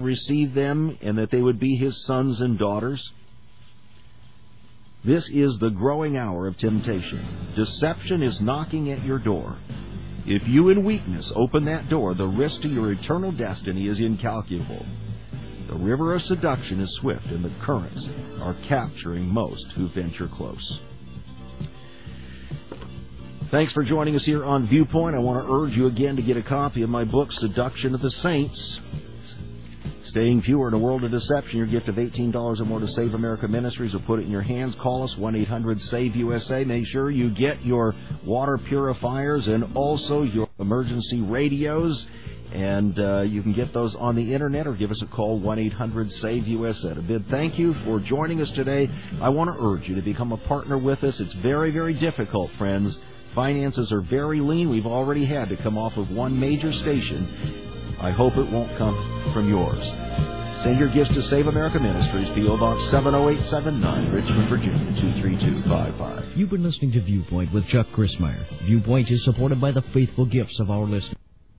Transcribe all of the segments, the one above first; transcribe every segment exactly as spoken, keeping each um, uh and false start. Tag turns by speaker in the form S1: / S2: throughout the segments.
S1: receive them and that they would be his sons and daughters. This is the growing hour of temptation. Deception is knocking at your door. If you in weakness open that door, the risk to your eternal destiny is incalculable. The river of seduction is swift, and the currents are capturing most who venture close. Thanks for joining us here on Viewpoint. I want to urge you again to get a copy of my book, Seduction of the Saints. Staying pure in a world of deception. Your gift of eighteen dollars or more to Save America Ministries will put it in your hands. Call us, one eight hundred save U S A. Make sure you get your water purifiers and also your emergency radios. And uh, you can get those on the Internet or give us a call, one eight hundred save U S A. A big thank you for joining us today. I want to urge you to become a partner with us. It's very, very difficult, friends. Finances are very lean. We've already had to come off of one major station. I hope it won't come from yours. Send your gifts to Save America Ministries, P O Box seven oh eight seven nine, Richmond, Virginia, two three two five five.
S2: You've been listening to Viewpoint with Chuck Crismier. Viewpoint is supported by the faithful gifts of our listeners.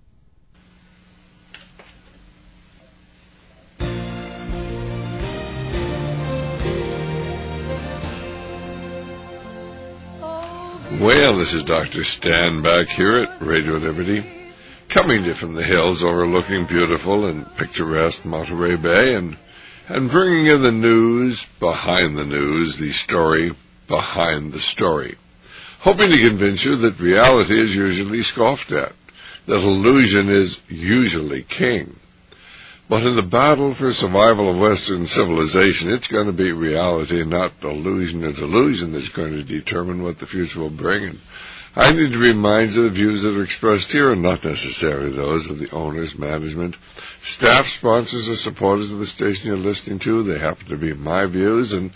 S3: Well, this is Doctor Stan back here at Radio Liberty, coming to you from the hills overlooking beautiful and picturesque Monterey Bay, and and bringing you the news behind the news, the story behind the story, hoping to convince you that reality is usually scoffed at, that illusion is usually king. But in the battle for survival of Western civilization, it's going to be reality, not illusion or delusion, that's going to determine what the future will bring. And I need to remind you the views that are expressed here are not necessarily those of the owners, management, staff, sponsors, or supporters of the station you're listening to. They happen to be my views, and,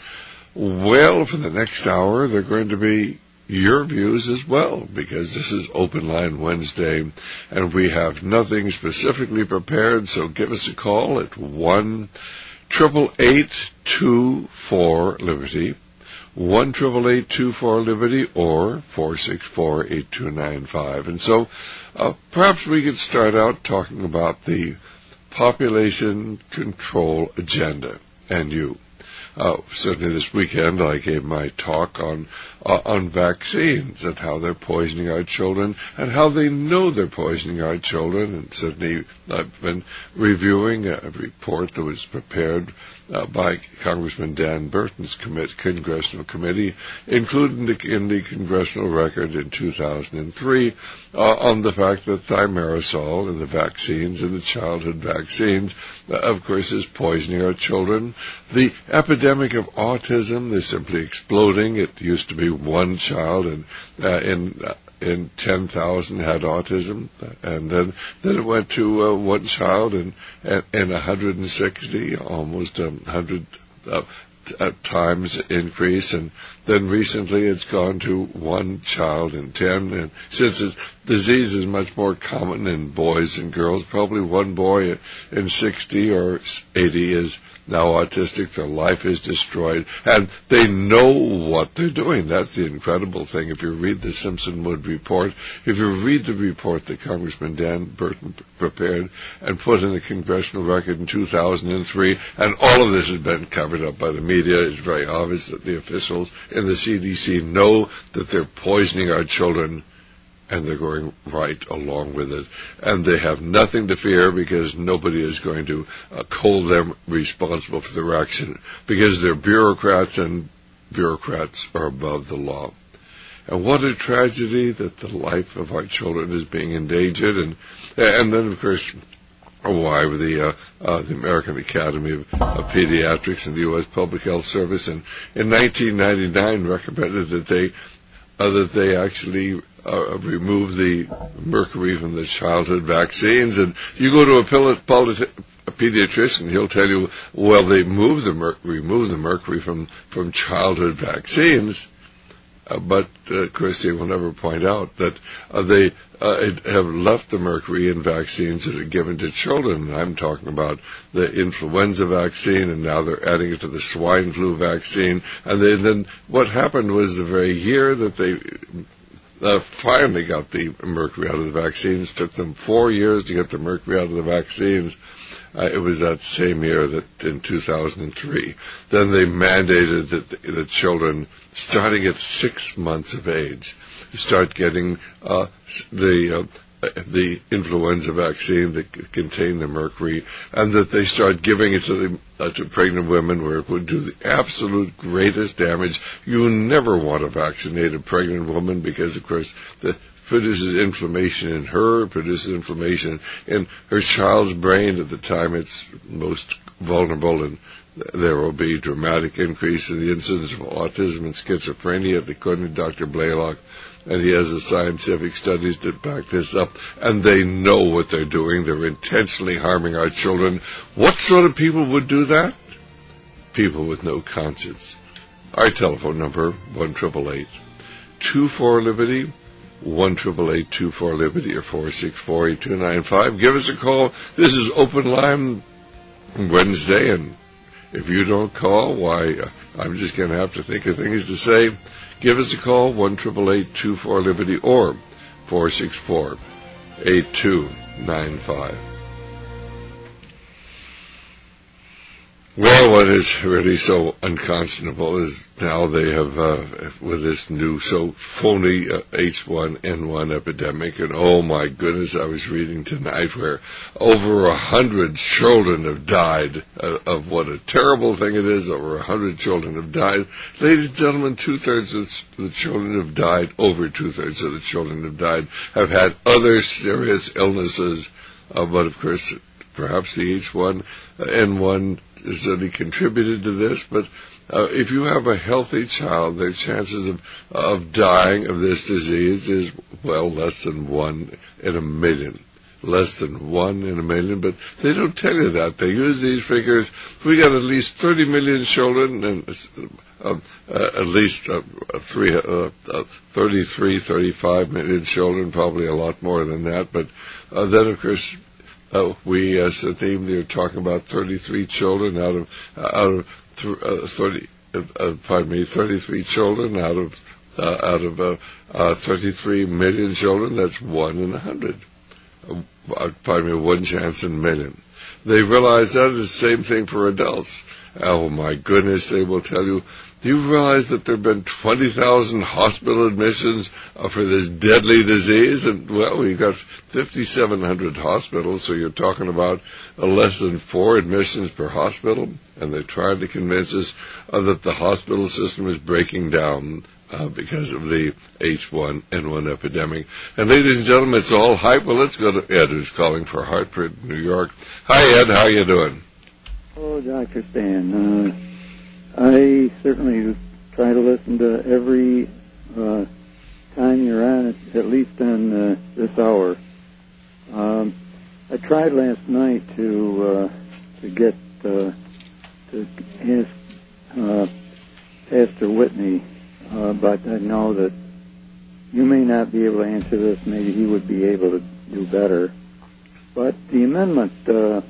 S3: well, for the next hour, they're going to be your views as well, because this is Open Line Wednesday, and we have nothing specifically prepared, so give us a call at one eight eight eight, two four, Liberty, one eight eight eight, two four, Liberty, or four six four, eight two nine five. And so uh, perhaps we could start out talking about the population control agenda and you. Uh, certainly this weekend I gave my talk on uh, on vaccines and how they're poisoning our children and how they know they're poisoning our children. And certainly I've been reviewing a report that was prepared uh, by Congressman Dan Burton's commit, congressional committee, included in the, in the congressional record in two thousand three, uh, on the fact that thimerosal in the vaccines, in the childhood vaccines, uh, of course, is poisoning our children. The epidemic of autism is simply exploding. It used to be one child and uh, in uh, in ten thousand had autism, and then then it went to uh, one child and and, and one hundred sixty, almost um, one hundred uh, uh, times increase, and then recently it's gone to one child in ten. And since the disease is much more common in boys and girls, probably one boy in sixty or eighty is now autistic. Their life is destroyed, and they know what they're doing. That's the incredible thing. If you read the Simpsonwood report, if you read the report that Congressman Dan Burton prepared and put in the congressional record in two thousand three, and all of this has been covered up by the media, it's very obvious that the officials in the C D C know that they're poisoning our children, and they're going right along with it. And they have nothing to fear because nobody is going to uh, hold them responsible for their action, because they're bureaucrats, and bureaucrats are above the law. And what a tragedy that the life of our children is being endangered. And and then, of course, why the uh, uh, the American Academy of, of Pediatrics and the U S Public Health Service in, in nineteen ninety-nine recommended that they uh, that they actually uh, remove the mercury from the childhood vaccines. And you go to a, politi- a pediatrician, he'll tell you, well, they move the mer- remove the mercury from, from childhood vaccines. Uh, but, uh, of course, they will never point out that uh, they uh, have left the mercury in vaccines that are given to children. I'm talking about the influenza vaccine, and now they're adding it to the swine flu vaccine. And they, then what happened was the very year that they uh, finally got the mercury out of the vaccines, took them four years to get the mercury out of the vaccines. Uh, it was that same year that in two thousand three. Then they mandated that the, the children, starting at six months of age, start getting uh, the uh, the influenza vaccine that contained the mercury, and that they start giving it to the uh, to pregnant women where it would do the absolute greatest damage. You never want to vaccinate a pregnant woman because, of course, the produces inflammation in her, produces inflammation in her child's brain at the time it's most vulnerable, and there will be a dramatic increase in the incidence of autism and schizophrenia, according to Doctor Blaylock, and he has the scientific studies that back this up, and they know what they're doing. They're intentionally harming our children. What sort of people would do that? People with no conscience. Our telephone number, one eight eight eight, two four, Liberty, one eight eight eight, two four, Liberty, or four six four, eight two nine five. Give us a call. This is Open Line Wednesday, and if you don't call, why, uh, I'm just going to have to think of things to say. Give us a call, one eight eight eight, two four, Liberty, or four six four, eight two nine five. Well, what is really so unconscionable is now they have, uh, with this new so phony uh, H one N one epidemic, and oh my goodness, I was reading tonight where over a hundred children have died uh, of what a terrible thing it is. Over a hundred children have died. Ladies and gentlemen, two-thirds of the children have died, over two-thirds of the children have died, have had other serious illnesses, uh, but of course, perhaps the H one N one certainly contributed to this, but uh, if you have a healthy child, their chances of of dying of this disease is, well, less than one in a million. Less than one in a million, but they don't tell you that. They use these figures. We got at least thirty million children, and uh, uh, at least uh, three, uh, uh, thirty-three, thirty-five million children, probably a lot more than that, but uh, then, of course, Uh, we, as a team, they're talking about thirty-three children out of uh, out of th- uh, thirty. Uh, uh, pardon me, thirty-three children out of uh, out of uh, uh, thirty-three million children. That's one in a hundred. Uh, pardon me, one chance in a million. They realize that is the same thing for adults. Oh my goodness, they will tell you. Do you realize that there have been twenty thousand hospital admissions uh, for this deadly disease? And, well, we've got fifty-seven hundred hospitals, so you're talking about uh, less than four admissions per hospital. And they're trying to convince us uh, that the hospital system is breaking down uh, because of the H one N one epidemic. And, ladies and gentlemen, it's all hype. Well, let's go to Ed, who's calling for Hartford, New York. Hi, Ed. How you doing?
S4: Oh, Doctor Stan. Uh... I certainly try to listen to every uh, time you're on, at least on uh, this hour. Um, I tried last night to uh, to get uh, to ask uh, Pastor Whitney, uh, but I know that you may not be able to answer this. Maybe he would be able to do better. But the Amendment uh,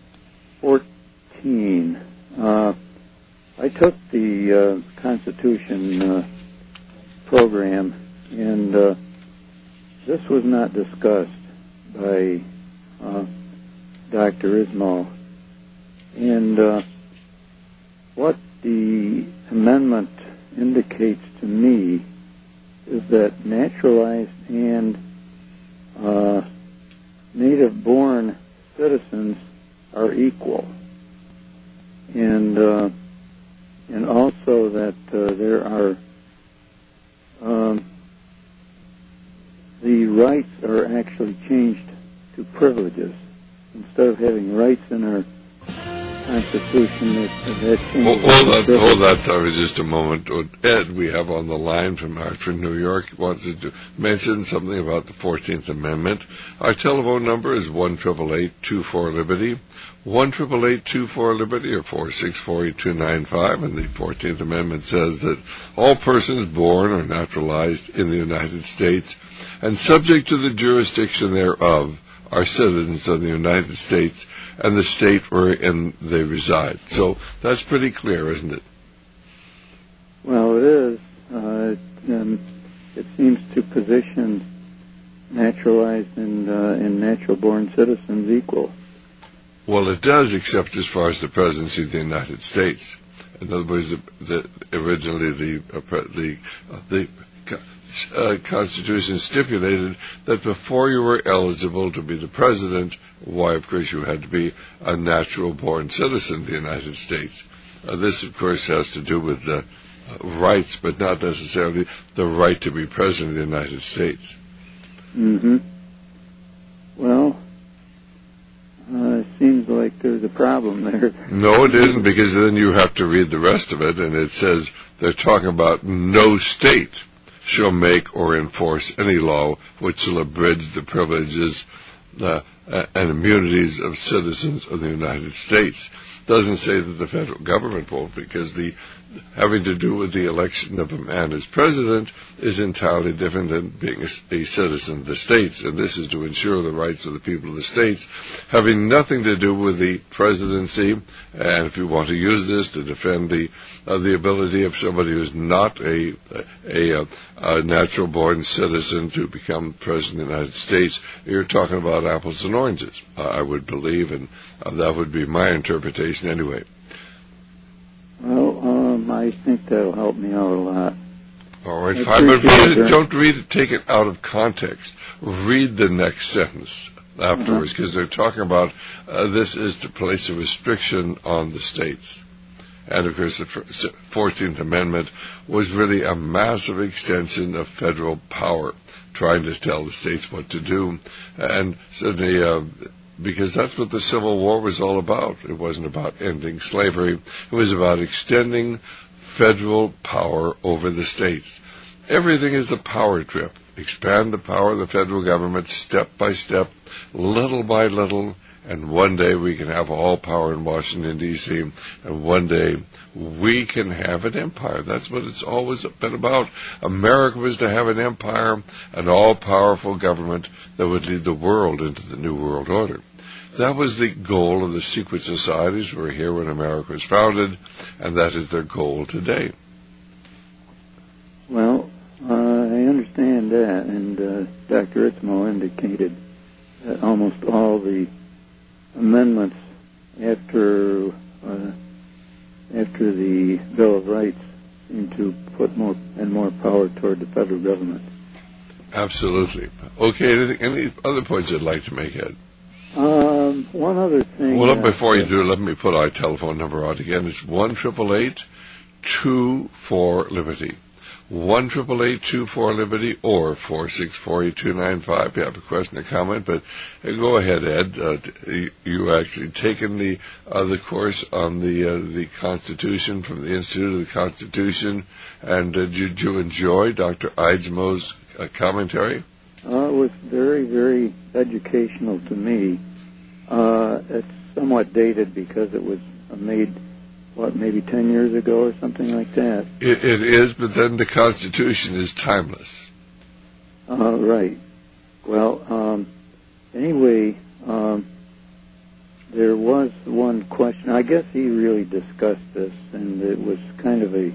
S4: fourteen. Uh, I took the uh, Constitution uh, program, and uh, this was not discussed by uh, Doctor Ismail. And uh, what the amendment indicates to me is that naturalized and uh, native-born citizens are equal. And uh, and also that uh, there are um, the rights are actually changed to privileges. Instead of having rights in our Constitution, that, that changes.
S3: Hold, hold that, hold that thought just a moment. Ed, we have on the line from Hartford, New York, wanted to mention something about the fourteenth Amendment. Our telephone number is one eight eight eight, two four, Liberty. one eight eight eight, two four, Liberty, or four six four, eight two nine five, and the fourteenth Amendment says that all persons born or naturalized in the United States and subject to the jurisdiction thereof are citizens of the United States and the state wherein they reside. So that's pretty clear, isn't it?
S4: Well, it is. Uh, um, it seems to position naturalized and, uh, and natural-born citizens equal.
S3: Well, it does, except as far as the presidency of the United States. In other words, the, the, originally the uh, the uh, the uh, Constitution stipulated that before you were eligible to be the president, why, of course, you had to be a natural-born citizen of the United States. Uh, this, of course, has to do with the uh, rights, but not necessarily the right to be president of the United States.
S4: Mm-hmm. Well, uh, it seems like there's a problem there.
S3: No, it isn't, because then you have to read the rest of it, and it says they're talking about no state shall make or enforce any law which shall abridge the privileges uh, and immunities of citizens of the United States. Doesn't say that the federal government won't, because the having to do with the election of a man as president is entirely different than being a, a citizen of the states, and this is to ensure the rights of the people of the states, having nothing to do with the presidency. And if you want to use this to defend the uh, the ability of somebody who's not a a, a, a natural-born citizen to become president of the United States, you're talking about apples and oranges, uh, I would believe, and uh, that would be my interpretation anyway.
S4: Well, um, I think that'll help me out a lot.
S3: All right, fine, but read it, don't read it, take it out of context. Read the next sentence afterwards, because uh-huh. they're talking about uh, this is to place a restriction on the states. And, of course, the fourteenth Amendment was really a massive extension of federal power, trying to tell the states what to do. And certainly, uh, because that's what the Civil War was all about. It wasn't about ending slavery. It was about extending federal power over the states. Everything is a power trip. Expand the power of the federal government step by step, little by little, and one day we can have all power in Washington, D C, and one day we can have an empire. That's what it's always been about. America was to have an empire, an all-powerful government that would lead the world into the New World Order. That was the goal of the secret societies who were here when America was founded, and that is their goal today.
S4: Well, uh, I understand that, and uh, Doctor Itzmo indicated that almost all the amendments after uh, after the Bill of Rights seem to put more and more power toward the federal government.
S3: Absolutely. Okay, anything, any other points you'd like to make, Ed?
S4: Um, one other thing.
S3: Well, before you do, let me put our telephone number out again. It's one eight eight eight, two four, Liberty. one eight eight eight, two four, Liberty, or four six four, eight two nine five. If you have a question or comment, but uh, go ahead, Ed. Uh, you, you actually taken the uh, the course on the uh, the Constitution from the Institute of the Constitution, and uh, did you enjoy Doctor Itzmo's uh, commentary?
S4: Uh, it was very, very educational to me. Uh, it's somewhat dated because it was made, what, maybe ten years ago or something like that.
S3: It, it is, but then the Constitution is timeless.
S4: Uh, right. Well, um, anyway, um, there was one question. I guess he really discussed this, and it was kind of a,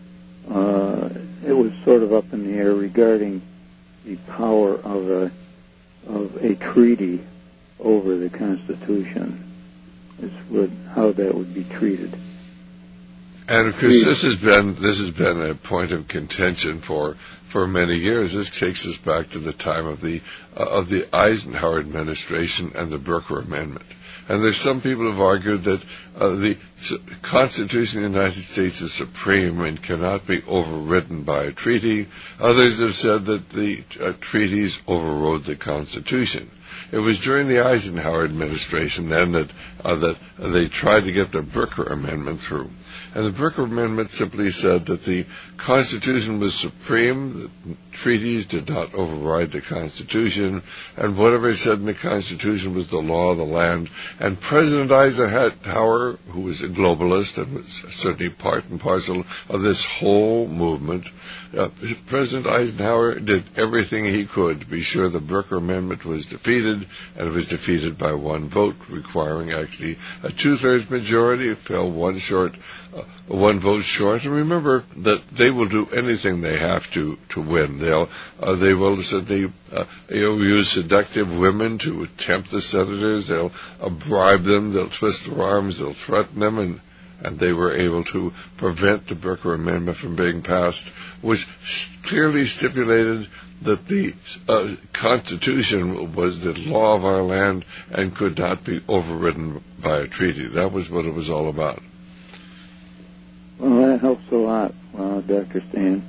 S4: uh, it was sort of up in the air regarding the power of a of a treaty over the Constitution, is what, how that would be treated.
S3: And of course, this has been this has been a point of contention for for many years. This takes us back to the time of the uh, of the Eisenhower administration and the Brooker Amendment. And there's some people who have argued that uh, the Constitution of the United States is supreme and cannot be overridden by a treaty. Others have said that the uh, treaties overrode the Constitution. It was during the Eisenhower administration then that uh, that uh, they tried to get the Brooker Amendment through. And the Brooker Amendment simply said that the Constitution was supreme, that treaties did not override the Constitution, and whatever it said in the Constitution was the law of the land. And President Eisenhower, who was a globalist and was certainly part and parcel of this whole movement, uh, President Eisenhower did everything he could to be sure the Brooker Amendment was defeated, defeated, and it was defeated by one vote, requiring actually a two-thirds majority. It fell one short, uh, one vote short. And remember that they will do anything they have to to win. They'll uh, they will certainly uh, you know, use seductive women to tempt the senators. They'll uh, bribe them. They'll twist their arms. They'll threaten them, and. And they were able to prevent the Booker Amendment from being passed, which clearly stipulated that the uh, Constitution was the law of our land and could not be overridden by a treaty. That was what it was all about.
S4: Well, that helps a lot, uh, Doctor Stan.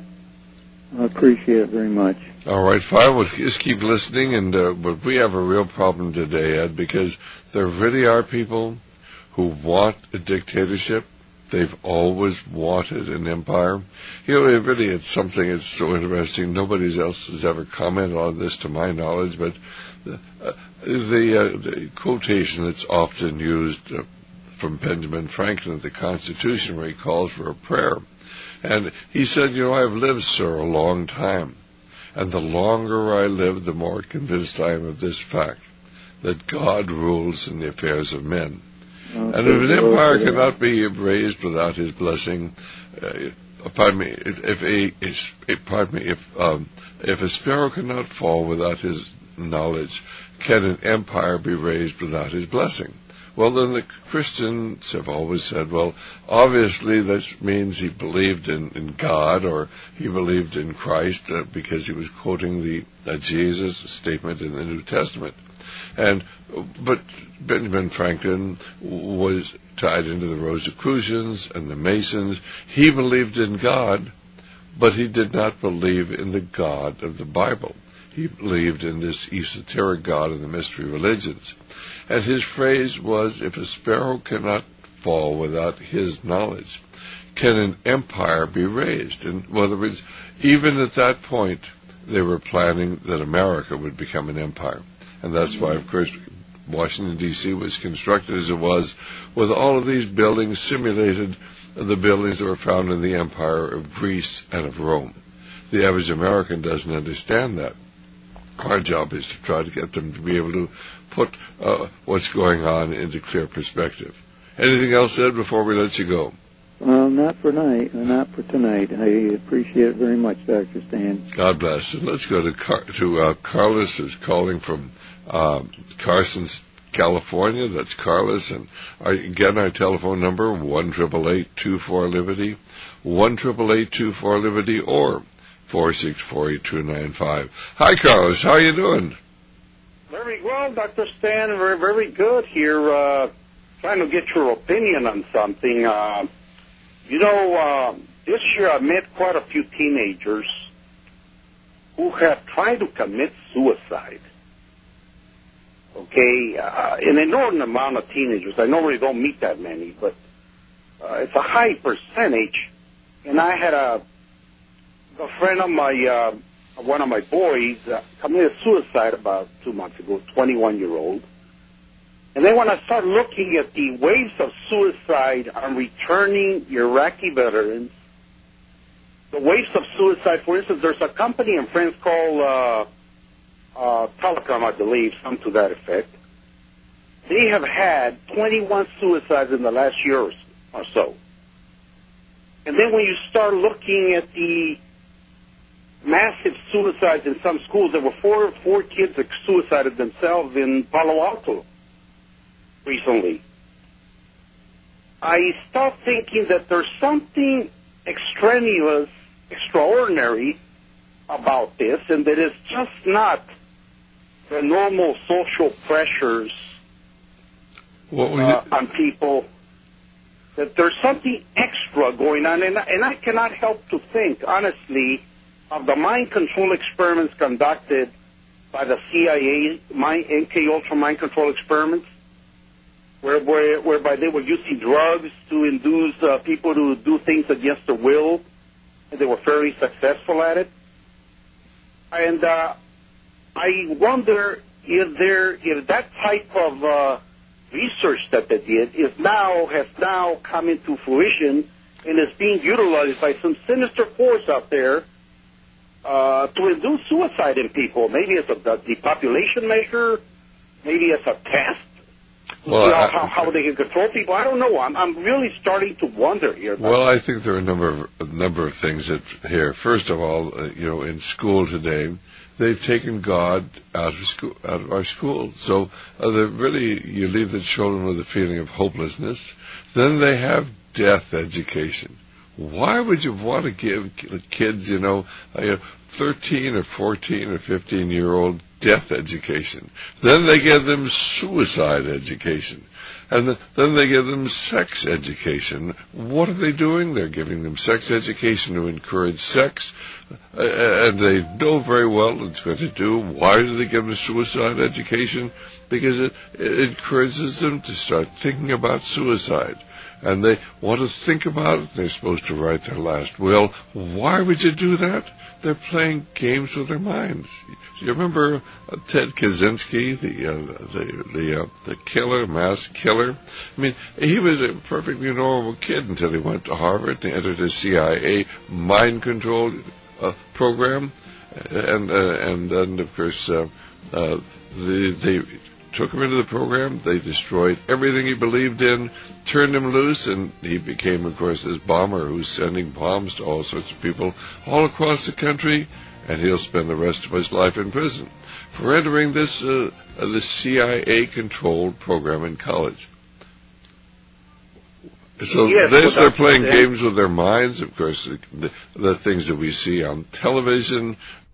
S4: I appreciate it very much.
S3: All right, fine. We'll just keep listening. And uh, but we have a real problem today, Ed, because there really are people who want a dictatorship. They've always wanted an empire. You know, it really, it's something that's so interesting. Nobody else has ever commented on this, to my knowledge, but the, uh, the, uh, the quotation that's often used uh, from Benjamin Franklin of the Constitution, where he calls for a prayer. And he said, you know, I've lived, sir, a long time. And the longer I live, the more convinced I am of this fact, that God rules in the affairs of men. And if an empire cannot be raised without his blessing, uh, pardon me, if a, if, pardon me, if um, if a sparrow cannot fall without his knowledge, can an empire be raised without his blessing? Well, then the Christians have always said, well, obviously this means he believed in, in God, or he believed in Christ, uh, because he was quoting the uh, Jesus statement in the New Testament. And but Benjamin Franklin was tied into the Rosicrucians and the Masons. He believed in God, but he did not believe in the God of the Bible. He believed in this esoteric God of the mystery religions. And his phrase was, if a sparrow cannot fall without his knowledge, can an empire be raised? In other words, even at that point, they were planning that America would become an empire. And that's why, of course, Washington, D C was constructed as it was, with all of these buildings simulated the buildings that were found in the empire of Greece and of Rome. The average American doesn't understand that. Our job is to try to get them to be able to put uh, what's going on into clear perspective. Anything else, Ed, before we let you go?
S4: Well, not for tonight. Not for tonight. I appreciate it very much, Doctor Stan.
S3: God bless. And let's go to Car- to uh, Carlos, who's calling from uh, Carson, California. That's Carlos. And our, again, our telephone number, one eight eight eight, two four, Liberty, one eight eight eight, two four, Liberty, or four six four, eight two nine five. Hi, Carlos. How are you doing?
S5: Very well, Doctor Stan. Very, very good here. Uh, trying to get your opinion on something. Uh, you know, uh, this year I met quite a few teenagers who have tried to commit suicide. Okay, uh, an inordinate amount of teenagers. I normally don't meet that many, but uh, it's a high percentage. And I had a, a friend of my, uh, one of my boys, uh, committed suicide about two months ago, twenty-one-year-old. And then when I start looking at the waves of suicide on returning Iraqi veterans, the waves of suicide, for instance, there's a company in France called uh, uh, Telecom, I believe, some to that effect. They have had twenty-one suicides in the last year or, or so. And then when you start looking at the massive suicides in some schools, there were four, four kids that suicided themselves in Palo Alto recently. I start thinking that there's something extraneous, extraordinary about this, and that it's just not the normal social pressures
S3: What we
S5: uh, on people, that there's something extra going on, and, and I cannot help to think, honestly, of the mind control experiments conducted by the C I A, mind, M K Ultra mind control experiments, where, where, whereby they were using drugs to induce uh, people to do things against their will, and they were fairly successful at it. And uh, I wonder if there, if that type of uh, research that they did is now has now come into fruition and is being utilized by some sinister force out there uh, to induce suicide in people. Maybe it's a depopulation measure. maybe as a test?
S3: Well,
S5: you know,
S3: I,
S5: how, how they can control people? I don't know. I'm I'm really starting to wonder here.
S3: Well, I think there are a number of a number of things that here. First of all, uh, you know, in school today, they've taken God out of school, out of our school. So uh, they're really, you leave the children with a feeling of hopelessness. Then they have death education. Why would you want to give kids, you know, a thirteen or fourteen or fifteen year old death education? Then they give them suicide education. And then they give them sex education. What are they doing? They're giving them sex education to encourage sex. Uh, and they know very well it's going to do. Why do they give them suicide education? Because it, it encourages them to start thinking about suicide. And they want to think about it. They're supposed to write their last will. Why would you do that? They're playing games with their minds. You remember uh, Ted Kaczynski, the uh, the the, uh, the killer, mass killer? I mean, he was a perfectly normal kid until he went to Harvard and entered a C I A mind control uh, program, and uh, and then of course uh, uh, the, they took him into the program. They destroyed everything he believed in, turned him loose, and he became, of course, this bomber who's sending bombs to all sorts of people all across the country, and he'll spend the rest of his life in prison for entering this uh, uh, this C I A-controlled program in college. So
S5: yes,
S3: they start playing
S5: saying.
S3: games with their minds. Of course, the, the things that we see on television.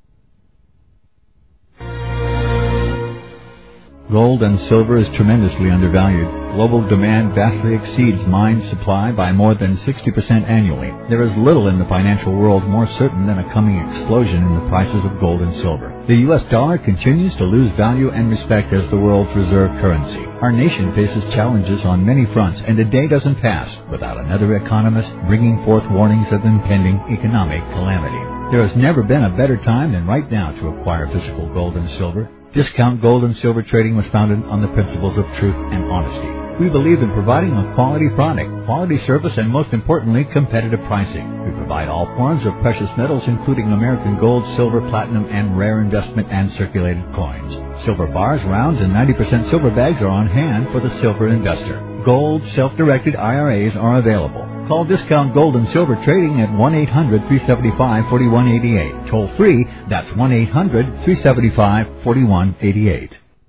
S6: Gold and silver is tremendously undervalued. Global demand vastly exceeds mine supply by more than sixty percent annually. There is little in the financial world more certain than a coming explosion in the prices of gold and silver. The U S dollar continues to lose value and respect as the world's reserve currency. Our nation faces challenges on many fronts, and a day doesn't pass without another economist bringing forth warnings of impending economic calamity. There has never been a better time than right now to acquire physical gold and silver. Discount Gold and Silver Trading was founded on the principles of truth and honesty. We believe in providing a quality product, quality service, and most importantly, competitive pricing. We provide all forms of precious metals, including American gold, silver, platinum, and rare investment and circulated coins. Silver bars, rounds, and ninety percent silver bags are on hand for the silver investor. Gold, self-directed I R As are available. Call Discount Gold and Silver Trading at one eight hundred, three seven five, four one eight eight. Toll free, that's one eight hundred, three seven five, four one eight eight.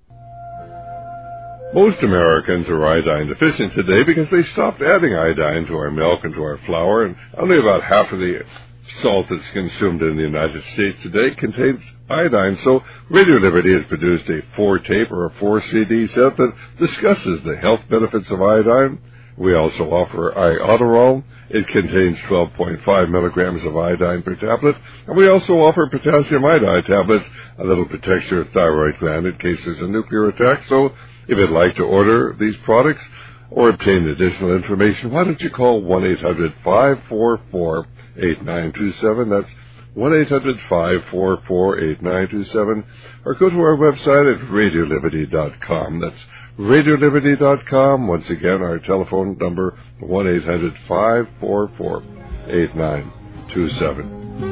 S3: Most Americans are iodine deficient today because they stopped adding iodine to our milk and to our flour, and only about half of the salt that's consumed in the United States today contains iodine. So Radio Liberty has produced a four-tape or a four-C D set that discusses the health benefits of iodine. We also offer Iodoral. It contains twelve point five milligrams of iodine per tablet. And we also offer potassium iodide tablets, a little protects your thyroid gland in case there's a nuclear attack. So if you'd like to order these products or obtain additional information, why don't you call one eight hundred, five four four, eight nine two seven. That's one eight hundred, five four four, eight nine two seven. Or go to our website at radio liberty dot com. That's radio liberty dot com. Once again, our telephone number, one eight hundred, five four four, eight nine two seven.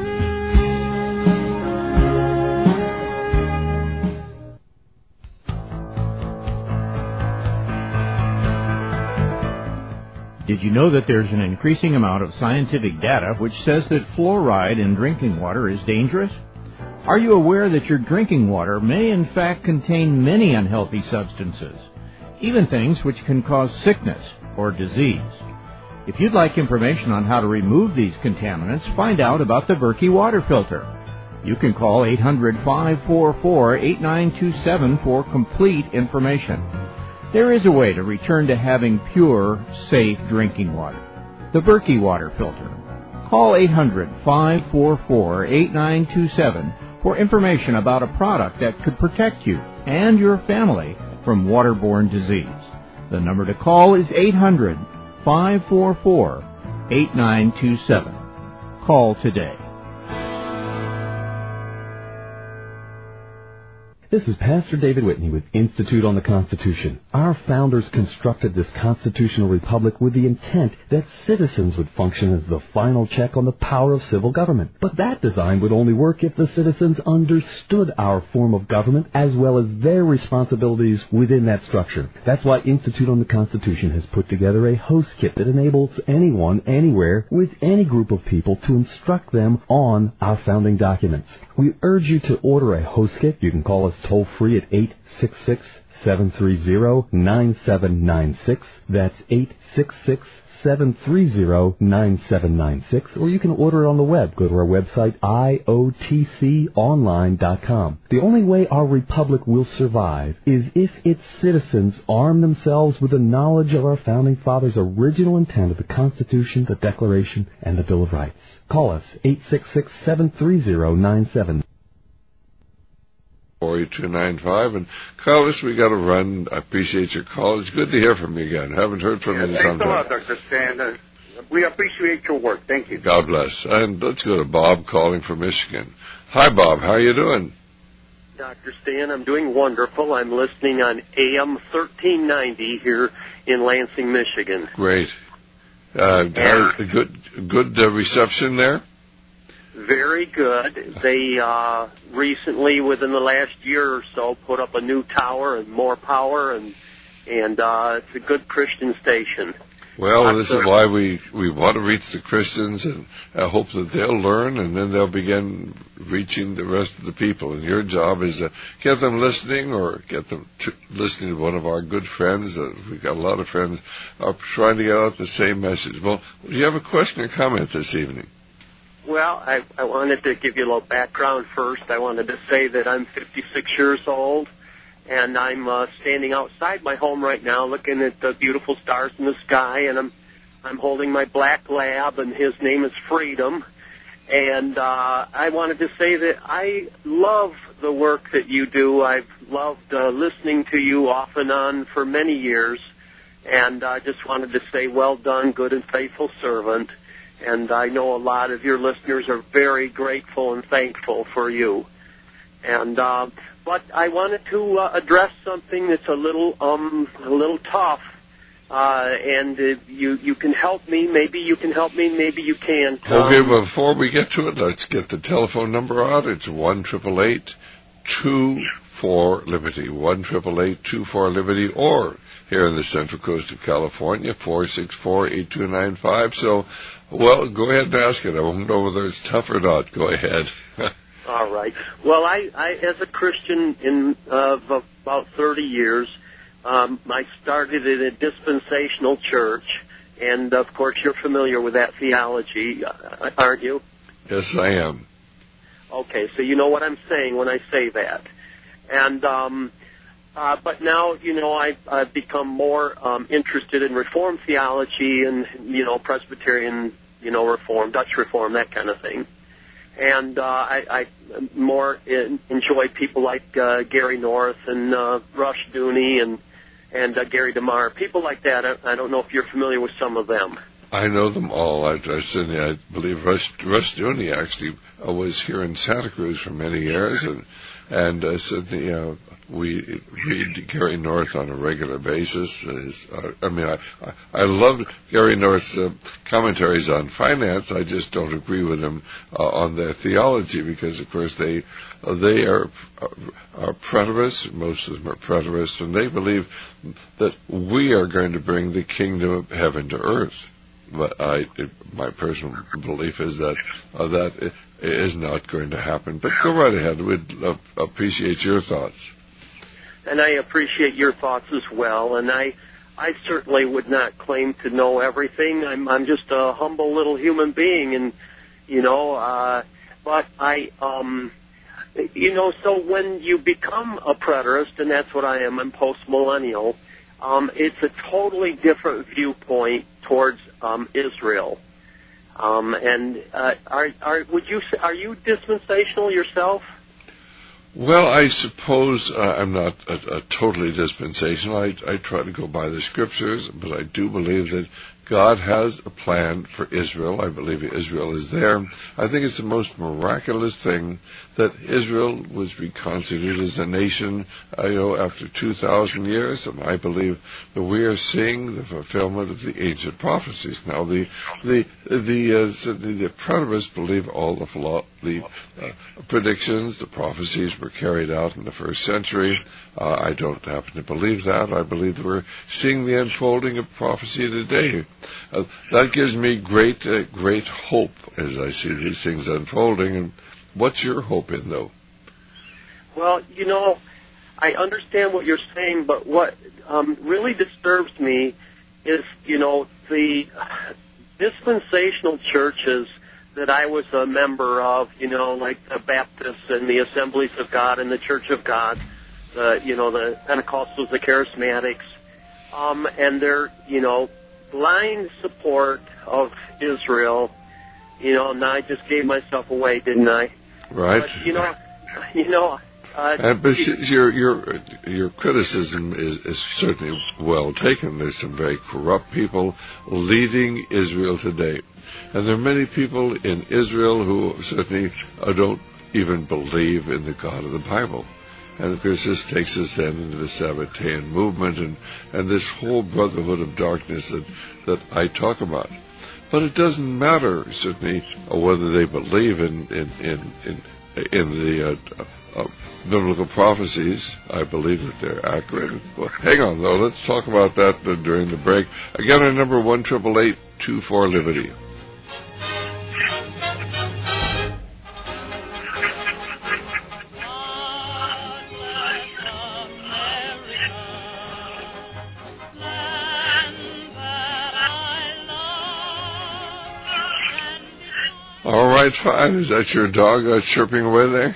S7: Did you know that there's an increasing amount of scientific data which says that fluoride in drinking water is dangerous? Are you aware that your drinking water may in fact contain many unhealthy substances, even things which can cause sickness or disease? If you'd like information on how to remove these contaminants, find out about the Berkey water filter. You can call eight hundred, five four four, eight nine two seven for complete information. There is a way to return to having pure, safe drinking water. The Berkey water filter. Call eight hundred, five four four, eight nine two seven for information about a product that could protect you and your family from waterborne disease. The number to call is eight hundred, five four four, eight nine two seven. Call today.
S8: This is Pastor David Whitney with Institute on the Constitution. Our founders constructed this constitutional republic with the intent that citizens would function as the final check on the power of civil government. But that design would only work if the citizens understood our form of government as well as their responsibilities within that structure. That's why Institute on the Constitution has put together a host kit that enables anyone, anywhere, with any group of people to instruct them on our founding documents. We urge you to order a host kit. You can call us toll-free at eight six six, seven three zero, nine seven nine six. That's eight six six, seven three zero, nine seven nine six. Or you can order it on the web. Go to our website, I O T C online dot com. The only way our republic will survive is if its citizens arm themselves with the knowledge of our founding fathers' original intent of the Constitution, the Declaration, and the Bill of Rights. Call us, eight six six, seven three zero, nine seven nine six.
S3: four eight two nine five. And Carlos, we got to run. I appreciate your call. It's good to hear from you again. Haven't heard from
S5: yeah,
S3: you in some time.
S5: Thanks a lot, Doctor Stan. Uh, we appreciate your work. Thank you.
S3: God bless. And let's go to Bob calling from Michigan. Hi, Bob. How are you doing?
S9: Doctor Stan, I'm doing wonderful. I'm listening on A M thirteen ninety here in Lansing, Michigan.
S3: Great. Uh,
S9: Yeah.
S3: Good, good uh, reception there.
S9: Very good. They uh, recently, within the last year or so, put up a new tower and more power, and and uh, it's a good Christian station.
S3: Well,
S9: Lots
S3: this
S9: of-
S3: is why we, we want to reach the Christians, and I hope that they'll learn, and then they'll begin reaching the rest of the people. And your job is to get them listening, or get them to listening to one of our good friends. Uh, we've got a lot of friends are trying to get out the same message. Well, do you have a question or comment this evening?
S9: Well, I, I wanted to give you a little background first. I wanted to say that I'm fifty-six years old, and I'm uh, standing outside my home right now looking at the beautiful stars in the sky, and I'm I'm holding my black lab, and his name is Freedom. And uh, I wanted to say that I love the work that you do. I've loved uh, listening to you off and on for many years, and I just wanted to say well done, good and faithful servant. And I know a lot of your listeners are very grateful and thankful for you. And uh, but I wanted to uh, address something that's a little um a little tough. Uh, and uh, you you can help me. Maybe you can help me. Maybe you can't.
S3: Okay,
S9: Um,
S3: well, before we get to it, let's get the telephone number out. It's one triple eight two four Liberty. One triple eight two four Liberty, or here in the Central Coast of California, four six four eight two nine five. So, well, go ahead and ask it. I won't know whether it's tough or not. Go ahead.
S9: All right. Well, I, I as a Christian in uh, of about thirty years, um, I started in a dispensational church, and of course you're familiar with that theology, uh, aren't you?
S3: Yes, I am.
S9: Okay, so you know what I'm saying when I say that. And um, uh, but now, you know, I've, I've become more um, interested in Reformed theology and, you know, Presbyterian, you know, Reform, Dutch Reform, that kind of thing. And uh, I, I more in, enjoy people like uh, Gary North and uh, Rush Dooney and and uh, Gary DeMar, people like that. I, I don't know if you're familiar with some of them.
S3: I know them all. I, I, certainly, I believe Russ, Russ Dooney actually uh, was here in Santa Cruz for many years, and and uh, certainly uh, we read Gary North on a regular basis. His, uh, I mean, I, I, I love Gary North's uh, commentaries on finance. I just don't agree with him uh, on their theology because, of course, they uh, they are are preterists. Most of them are preterists, and they believe that we are going to bring the kingdom of heaven to earth. But I, it, my personal belief is that uh, that is not going to happen. But go right ahead. We'd uh, appreciate your thoughts.
S9: And I appreciate your thoughts as well. And I, I certainly would not claim to know everything. I'm, I'm just a humble little human being, and you know. Uh, but I, um, you know, so when you become a preterist, and that's what I am, I'm post-millennial. Um, it's a totally different viewpoint towards um, Israel. Um, and uh, are, are would you are you dispensational yourself?
S3: Well, I suppose uh, I'm not a, a totally dispensational. I, I try to go by the scriptures, but I do believe that God has a plan for Israel. I believe Israel is there. I think it's the most miraculous thing that Israel was reconstituted as a nation, uh, you know, after two thousand years, and I believe that we are seeing the fulfillment of the ancient prophecies. Now, the the the uh, certainly the preterists believe all the philo- the uh, predictions, the prophecies were carried out in the first century. Uh, I don't happen to believe that. I believe that we're seeing the unfolding of prophecy today. Uh, that gives me great, uh, great hope as I see these things unfolding. And what's your hope in, though?
S9: Well, you know, I understand what you're saying, but what um, really disturbs me is, you know, the dispensational churches that I was a member of, you know, like the Baptists and the Assemblies of God and the Church of God, the, you know, the Pentecostals, the Charismatics, um, and their, you know, blind support of Israel. You know, and I just gave myself away, didn't I?
S3: Right.
S9: But, you know, you know. Uh,
S3: uh, but your your your criticism is, is certainly well taken. There's some very corrupt people leading Israel today, and there are many people in Israel who certainly uh, don't even believe in the God of the Bible. And of course, this takes us then into the Sabbatean movement and, and this whole brotherhood of darkness that, that I talk about. But it doesn't matter, certainly, whether they believe in in in in, in the uh, uh, biblical prophecies. I believe that they're accurate. Well, hang on, though. Let's talk about that during the break. Again, our number one triple eight two four Liberty. All right, fine. Is that your dog uh, chirping away there?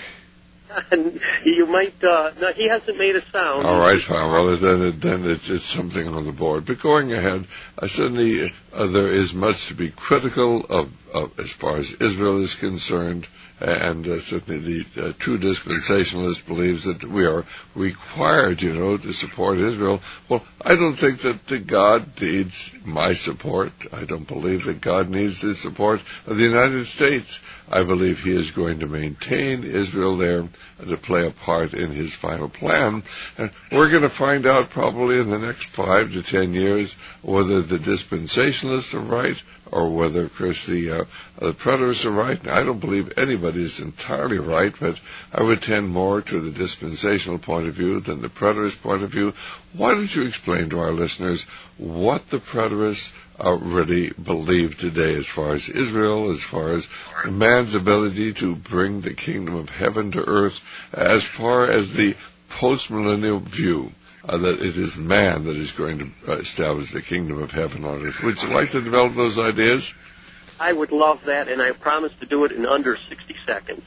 S9: You might. Uh, no, he hasn't made a sound.
S3: All right, fine. Well, then, it, then it's, it's something on the board. But going ahead, uh, certainly uh, there is much to be critical of, of as far as Israel is concerned. And uh, certainly the uh, true dispensationalist believes that we are required, you know, to support Israel. Well, I don't think that the God needs my support. I don't believe that God needs the support of the United States. I believe He is going to maintain Israel there to play a part in His final plan. And we're going to find out probably in the next five to ten years whether the dispensationalists are right or whether, of course, the, uh, the preterists are right. Now, I don't believe anybody is entirely right, but I would tend more to the dispensational point of view than the preterist point of view. Why don't you explain to our listeners what the preterists uh, really believe today as far as Israel, as far as man's ability to bring the kingdom of heaven to earth, as far as the post-millennial view uh, that it is man that is going to uh, establish the kingdom of heaven on earth. Would you like to develop those ideas?
S9: I would love that, and I promise to do it in under sixty seconds.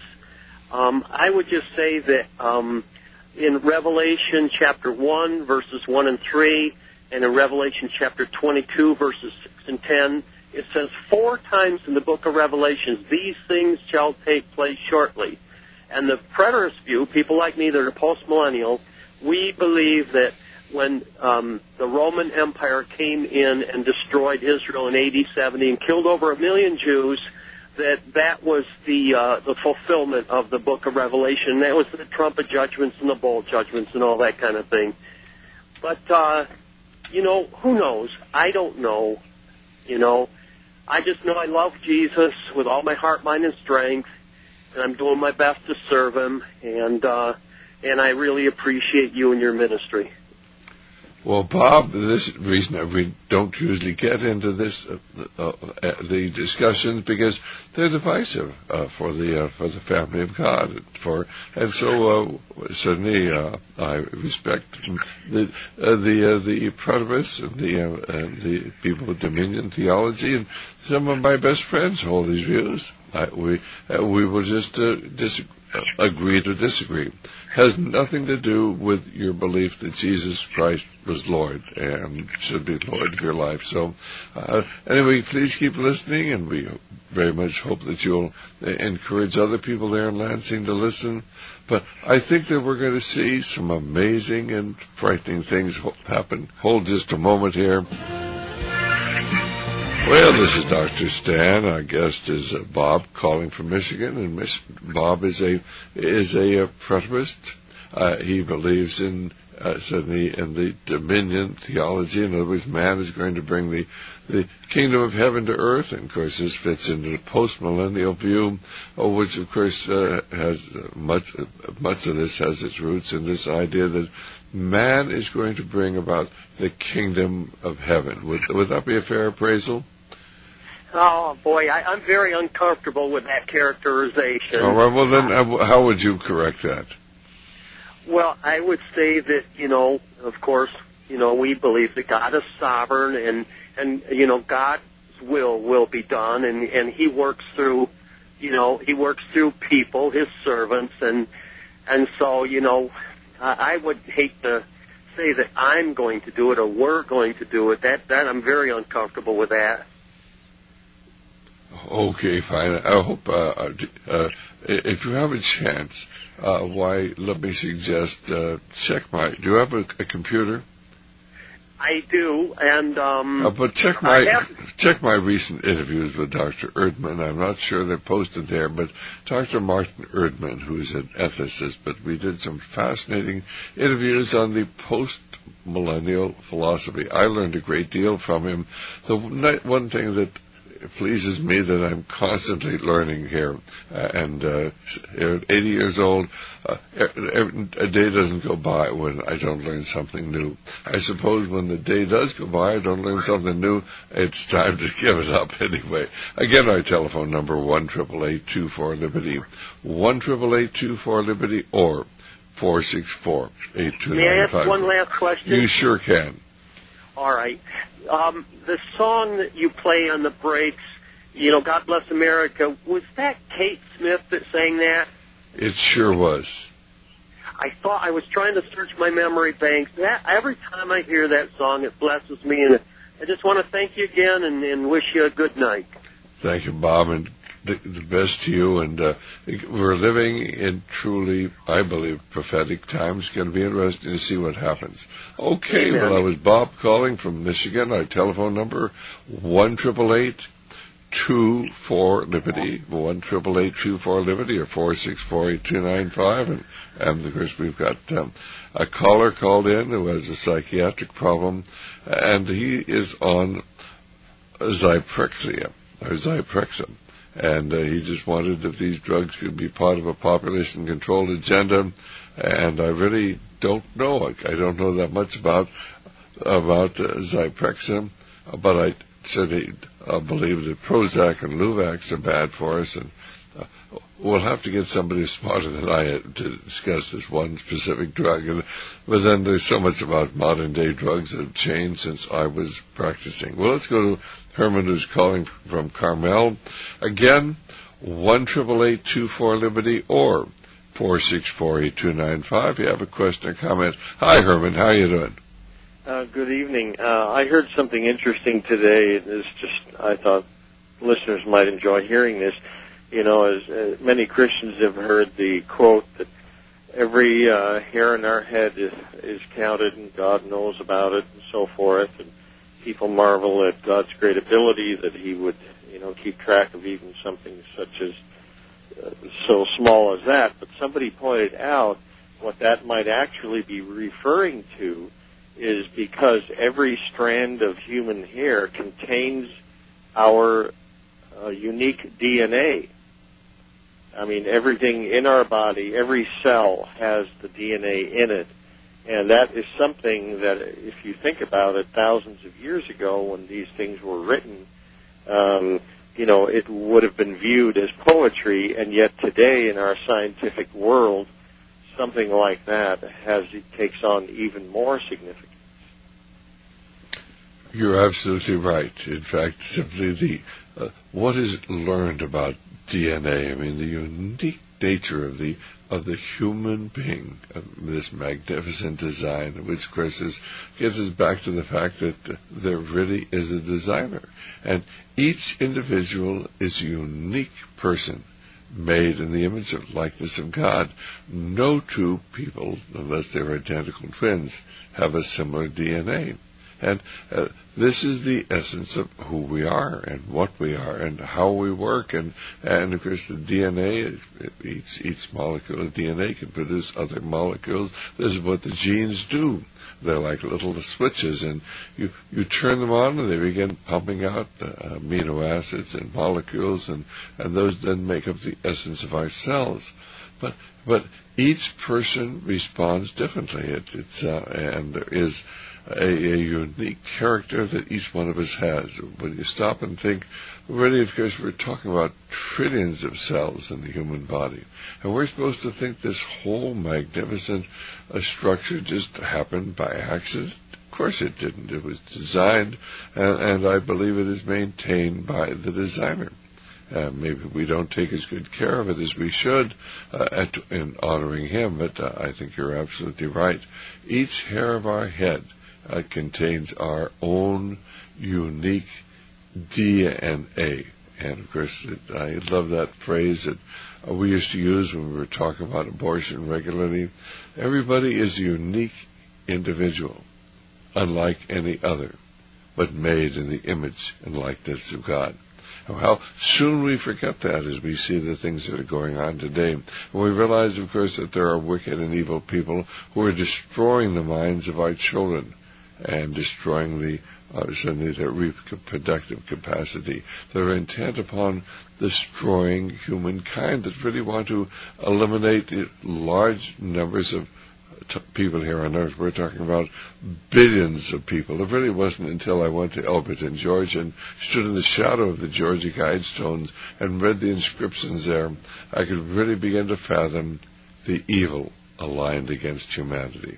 S9: Um, I would just say that um, in Revelation chapter one, verses one and three, and in Revelation chapter twenty-two, verses six and ten, it says four times in the book of Revelation, these things shall take place shortly. And the preterist view, people like me that are post-millennial, we believe that when um, the Roman Empire came in and destroyed Israel in A D seventy and killed over a million Jews, that that was the uh, the fulfillment of the book of Revelation. That was the trumpet judgments and the bowl judgments and all that kind of thing. But, uh, you know, who knows? I don't know. You know, I just know I love Jesus with all my heart, mind, and strength, and I'm doing my best to serve Him, and uh, and I really appreciate you and your ministry.
S3: Well, Bob, this reason that we don't usually get into this, uh, uh, the discussions, because they're divisive uh, for the uh, for the family of God. For and so uh, certainly uh, I respect the uh, the uh, the preterists and the uh, and the people with dominion theology, and some of my best friends hold these views. I, we uh, we will just uh, dis- uh, agree to disagree. Has nothing to do with your belief that Jesus Christ was Lord and should be Lord of your life. So, uh, anyway, please keep listening, and we very much hope that you'll encourage other people there in Lansing to listen. But I think that we're going to see some amazing and frightening things happen. Hold just a moment here. Well, this is Doctor Stan. Our guest is uh, Bob, calling from Michigan, and Miss Bob is a is a, uh preterist. Uh, he believes in uh, certainly in the dominion theology. In other words, man is going to bring the the kingdom of heaven to earth, and of course this fits into the post-millennial view, uh, which of course uh, has uh, much uh, much of this has its roots in this idea that man is going to bring about the kingdom of heaven. Would would that be a fair appraisal?
S9: Oh boy, I, I'm very uncomfortable with that characterization.
S3: All right. Well, then, uh, how would you correct that?
S9: Well, I would say that, you know, of course, you know, we believe that God is sovereign, and, and you know, God's will will be done, and, and He works through, you know, He works through people, His servants, and and so, you know, I, I would hate to say that I'm going to do it or we're going to do it. That that I'm very uncomfortable with that.
S3: Okay, fine. I hope uh, uh, if you have a chance, uh, why let me suggest uh, check my. Do you have a, a computer?
S9: I do, and um.
S3: Uh, but check my
S9: have,
S3: check my recent interviews with Doctor Erdman. I'm not sure they're posted there, but Doctor Martin Erdman, who's an ethicist, but we did some fascinating interviews on the post-millennial philosophy. I learned a great deal from him. The one thing that it pleases me that I'm constantly learning here, uh, and uh, at eighty years old, uh, a day doesn't go by when I don't learn something new. I suppose when the day does go by, I don't learn something new, it's time to give it up anyway. Again, our telephone number, one eight eight eight, two four, Liberty, one eight eight eight, two four, Liberty, or four six four, eight two nine five.
S9: May I ask one last question?
S3: You sure can.
S9: All right. Um, the song that you play on the breaks, you know, God Bless America, was that Kate Smith that sang that?
S3: It sure was.
S9: I thought I was trying to search my memory banks. That every time I hear that song, it blesses me, and I just want to thank you again and, and wish you a good night.
S3: Thank you, Bob, and the, the best to you. And uh, we're living in truly, I believe, prophetic times. It's going to be interesting to see what happens. Okay,
S9: Amen.
S3: Well, I was Bob calling from Michigan. Our telephone number, one eight eight eight, two four, Liberty, one eight eight eight, two four, Liberty, or four six four, eight two nine five. And, and of course, we've got um, a caller called in who has a psychiatric problem, and he is on Zyprexa, or Zyprexa. And uh, he just wondered if these drugs could be part of a population-controlled agenda. And I really don't know. I don't know that much about about uh, Zyprexa, but I certainly uh, believe that Prozac and Luvax are bad for us. And uh, we'll have to get somebody smarter than I to discuss this one specific drug. And, but then there's so much about modern-day drugs that have changed since I was practicing. Well, let's go to Herman, who's calling from Carmel. Again, one eight eight eight, two four, Liberty, or four six four, eight two nine five. If you have a question or comment. Hi, Herman. How are you doing?
S10: Uh, good evening. Uh, I heard something interesting today. It's just, I thought listeners might enjoy hearing this. You know, as uh, many Christians have heard the quote that every uh, hair in our head is, is counted and God knows about it and so forth. And people marvel at God's great ability that He would, you know, keep track of even something such as uh, so small as that. But somebody pointed out what that might actually be referring to is because every strand of human hair contains our uh, unique D N A. I mean, everything in our body, every cell has the D N A in it. And that is something that, if you think about it, thousands of years ago when these things were written, um, you know, it would have been viewed as poetry, and yet today in our scientific world, something like that has it takes on even more significance.
S3: You're absolutely right. In fact, simply the uh, what is learned about D N A, I mean, the unique nature of the of the human being, of this magnificent design, which, of course, is, gets us back to the fact that uh, there really is a designer. And each individual is a unique person made in the image and likeness of God. No two people, unless they're identical twins, have a similar D N A. And uh, this is the essence of who we are and what we are and how we work. And, and of course, the D N A, each, each molecule of D N A can produce other molecules. This is what the genes do. They're like little switches, and you, you turn them on, and they begin pumping out uh, amino acids and molecules, and, and those then make up the essence of our cells. But but each person responds differently. It, it's uh, and there is a, a unique character that each one of us has. When you stop and think, really, of course, we're talking about trillions of cells in the human body, and we're supposed to think this whole magnificent uh, structure just happened by accident. Of course it didn't. It was designed, and, and I believe it is maintained by the designer. Uh, maybe we don't take as good care of it as we should uh, at, in honoring him, but uh, I think you're absolutely right. Each hair of our head uh, contains our own unique D N A. And, of course, it, I love that phrase that uh, we used to use when we were talking about abortion regularly. Everybody is a unique individual, unlike any other, but made in the image and likeness of God. How soon we forget that as we see the things that are going on today. And we realize, of course, that there are wicked and evil people who are destroying the minds of our children and destroying the uh, certainly their reproductive capacity. They're intent upon destroying humankind, that really want to eliminate large numbers of T- people here on Earth. We're talking about billions of people. It really wasn't until I went to Elberton, Georgia, and stood in the shadow of the Georgia Guidestones and read the inscriptions there, I could really begin to fathom the evil aligned against humanity.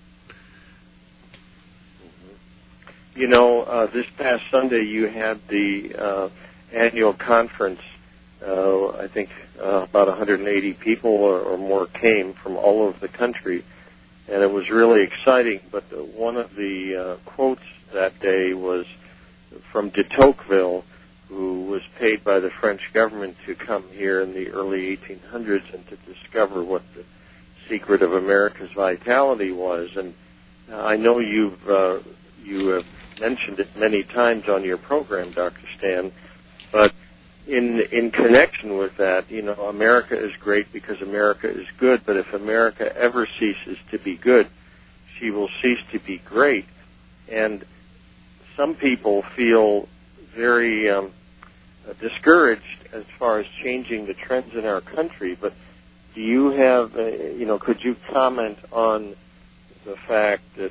S10: You know, uh, this past Sunday you had the uh, annual conference. Uh, I think uh, about one hundred eighty people or, or more came from all over the country. And it was really exciting, but one of the uh, quotes that day was from de Tocqueville, who was paid by the French government to come here in the early eighteen hundreds and to discover what the secret of America's vitality was. And I know you've uh, you have mentioned it many times on your program, Doctor Stan, but In in connection with that, you know, America is great because America is good, but if America ever ceases to be good, she will cease to be great. And some people feel very um, discouraged as far as changing the trends in our country, but do you have, uh, you know, could you comment on the fact that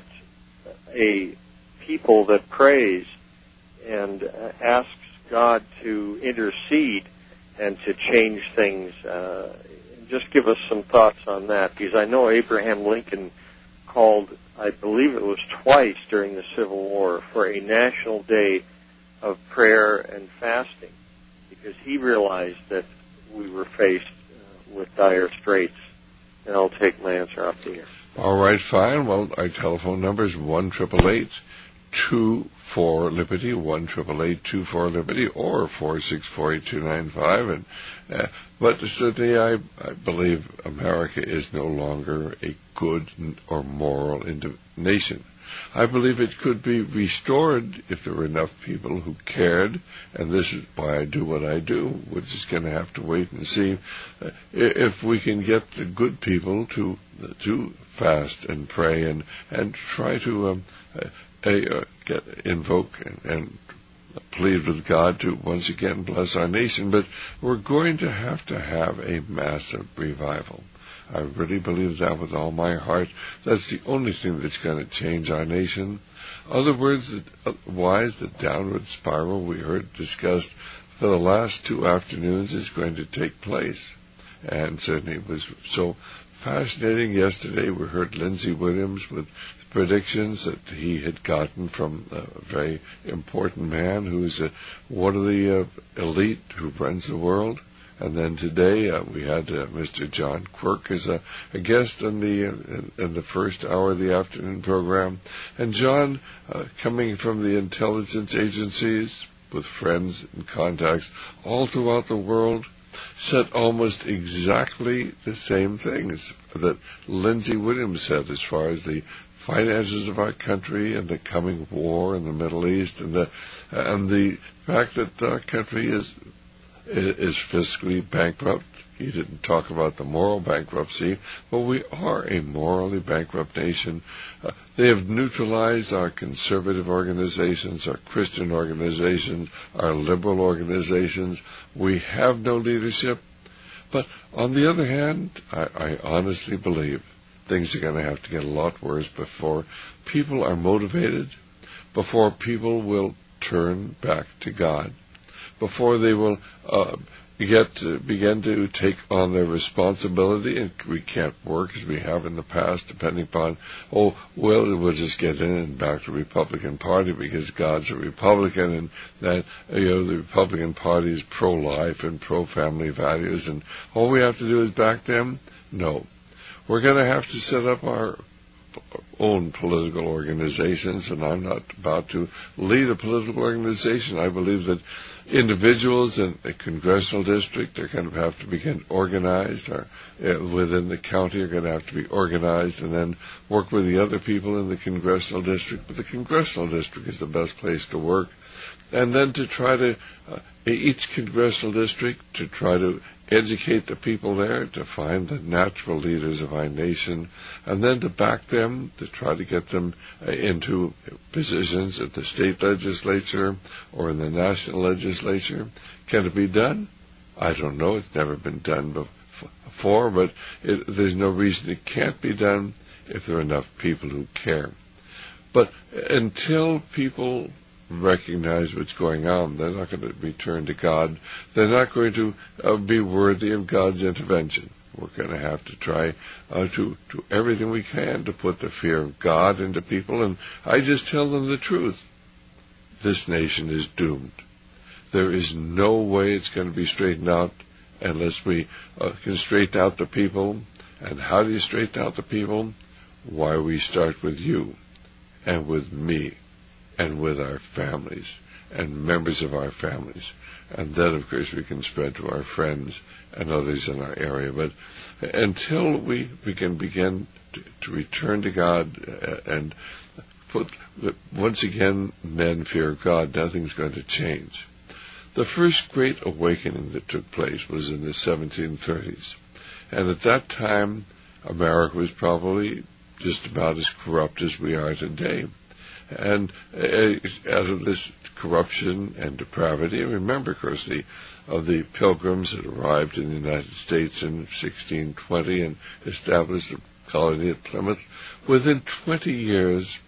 S10: a people that prays and uh, asks God to intercede and to change things. Uh, just give us some thoughts on that, because I know Abraham Lincoln called, I believe it was twice during the Civil War, for a national day of prayer and fasting, because he realized that we were faced uh, with dire straits. And I'll take my answer off the air.
S3: All right, fine. Well, our telephone number is one eight eight eight, two four Liberty, one eight eight eight, two four Liberty, or four six four, eight two nine five. And, uh, but certainly I, I believe America is no longer a good or moral nation. I believe it could be restored if there were enough people who cared, and this is why I do what I do. We're just going to have to wait and see uh, if we can get the good people to uh, to fast and pray and, and try to um, uh, uh, get invoke and, and plead with God to once again bless our nation. But we're going to have to have a massive revival. I really believe that with all my heart. That's the only thing that's going to change our nation. Other words, otherwise, the downward spiral we heard discussed for the last two afternoons is going to take place. And certainly it was so fascinating. Yesterday we heard Lindsey Williams with predictions that he had gotten from a very important man who's a, one of the uh, elite who runs the world. And then today uh, we had uh, Mister John Quirk as a, a guest in the uh, in the first hour of the afternoon program. And John, uh, coming from the intelligence agencies with friends and contacts all throughout the world, said almost exactly the same things that Lindsey Williams said as far as the finances of our country and the coming war in the Middle East and the and the fact that our country is is fiscally bankrupt. He didn't talk about the moral bankruptcy, but we are a morally bankrupt nation. Uh, they have neutralized our conservative organizations, our Christian organizations, our liberal organizations. We have no leadership. But on the other hand, I, I honestly believe things are going to have to get a lot worse before people are motivated, before people will turn back to God, before they will uh, get to begin to take on their responsibility. And we can't work as we have in the past, depending upon, oh, well, we'll just get in and back the Republican Party because God's a Republican, and that, you know, the Republican Party is pro-life and pro-family values, and all we have to do is back them. No. We're going to have to set up our own political organizations, and I'm not about to lead a political organization. I believe that individuals in a congressional district are going to have to begin organized, or uh, within the county are going to have to be organized, and then work with the other people in the congressional district. But the congressional district is the best place to work. And then to try to, uh, each congressional district, to try to educate the people there, to find the natural leaders of our nation, and then to back them, to try to get them uh, into positions at the state legislature or in the national legislature. Can it be done? I don't know. It's never been done before, but it, there's no reason it can't be done if there are enough people who care. But until people recognize what's going on, they're not going to return to God. They're not going to uh, be worthy of God's intervention. We're going to have to try uh, to do everything we can to put the fear of God into people. And I just tell them the truth. This nation is doomed. There is no way it's going to be straightened out unless we uh, can straighten out the people. And how do you straighten out the people? Why, we start with you and with me and with our families and members of our families. And then, of course, we can spread to our friends and others in our area. But until we, we can begin to, to return to God and put, once again, men fear God, nothing's going to change. The first great awakening that took place was in the seventeen thirties. And at that time, America was probably just about as corrupt as we are today. And uh, out of this corruption and depravity, remember, of course, the, of the pilgrims that arrived in the United States in sixteen twenty and established a colony at Plymouth, within twenty years,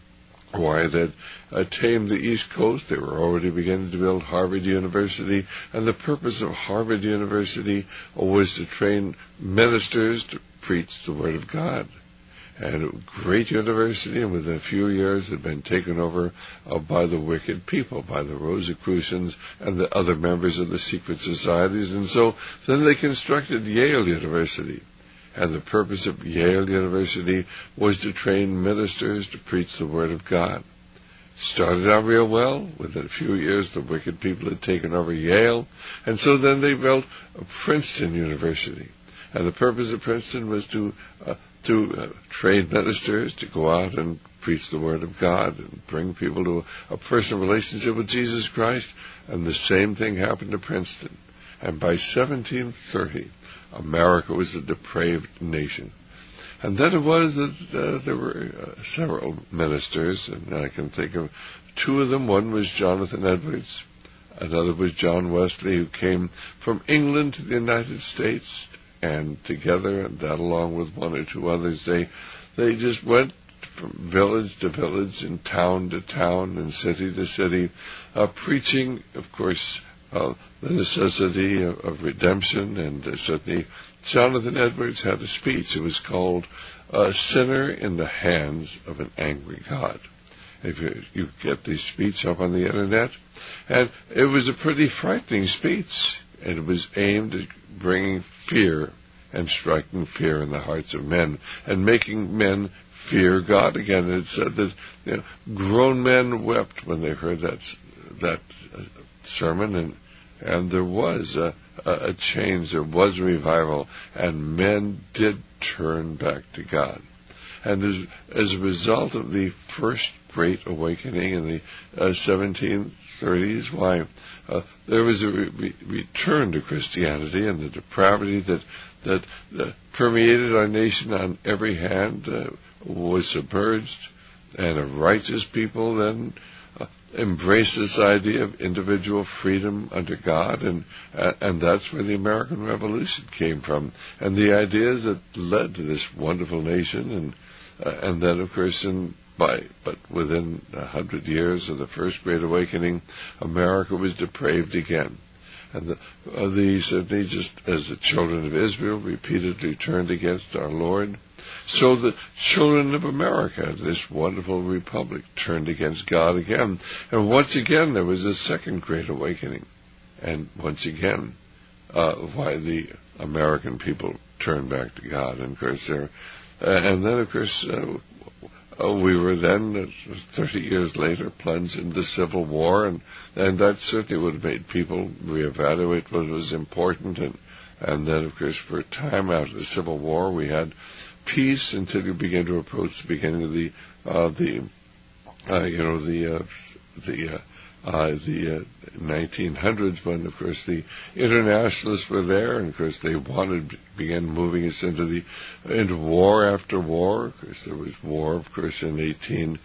S3: why, they'd uh, tamed the East Coast. They were already beginning to build Harvard University, and the purpose of Harvard University was to train ministers to preach the Word of God. And a great university, and within a few years had been taken over uh, by the wicked people, by the Rosicrucians and the other members of the secret societies. And so then they constructed Yale University. And the purpose of Yale University was to train ministers to preach the Word of God. Started out real well. Within a few years, the wicked people had taken over Yale. And so then they built Princeton University. And the purpose of Princeton was to uh, to uh, train ministers to go out and preach the Word of God and bring people to a, a personal relationship with Jesus Christ. And the same thing happened to Princeton. And by seventeen thirty, America was a depraved nation. And then it was that uh, there were uh, several ministers, and I can think of two of them. One was Jonathan Edwards. Another was John Wesley, who came from England to the United States. And together, and that along with one or two others, they they just went from village to village and town to town and city to city, uh, preaching, of course, uh, the necessity of, of redemption. And uh, certainly Jonathan Edwards had a speech. It was called uh, Sinner in the Hands of an Angry God. If you, you get the speech up on the Internet. And it was a pretty frightening speech. And it was aimed at bringing fear and striking fear in the hearts of men and making men fear God again. And it said that, you know, grown men wept when they heard that that uh, sermon, and and there was a, a change, there was a revival, and men did turn back to God. And as, as a result of the first Great Awakening in the uh, seventeen thirties, why, uh, there was a re- re- return to Christianity, and the depravity that, that uh, permeated our nation on every hand uh, was submerged, and a righteous people then uh, embraced this idea of individual freedom under God, and uh, and that's where the American Revolution came from, and the ideas that led to this wonderful nation, and uh, and then, of course, in By, but within a hundred years of the First Great Awakening, America was depraved again. And the, uh, the, certainly just as the children of Israel repeatedly turned against our Lord, so the children of America, this wonderful republic, turned against God again. And once again, there was a second Great Awakening. And once again, uh, why the American people turned back to God. And of course, there, uh, and then, of course, uh, Uh, we were then, uh, thirty years later, plunged into civil war, and, and that certainly would have made people reevaluate what was important. And, and then, of course, for a time after the Civil War, we had peace until you began to approach the beginning of the, uh, the, uh, you know, the, uh, the, uh, uh, the uh, nineteen hundreds, when, of course, the internationalists were there, and, of course, they wanted began moving us into the into war after war. Of course, there was war, of course, in eighteen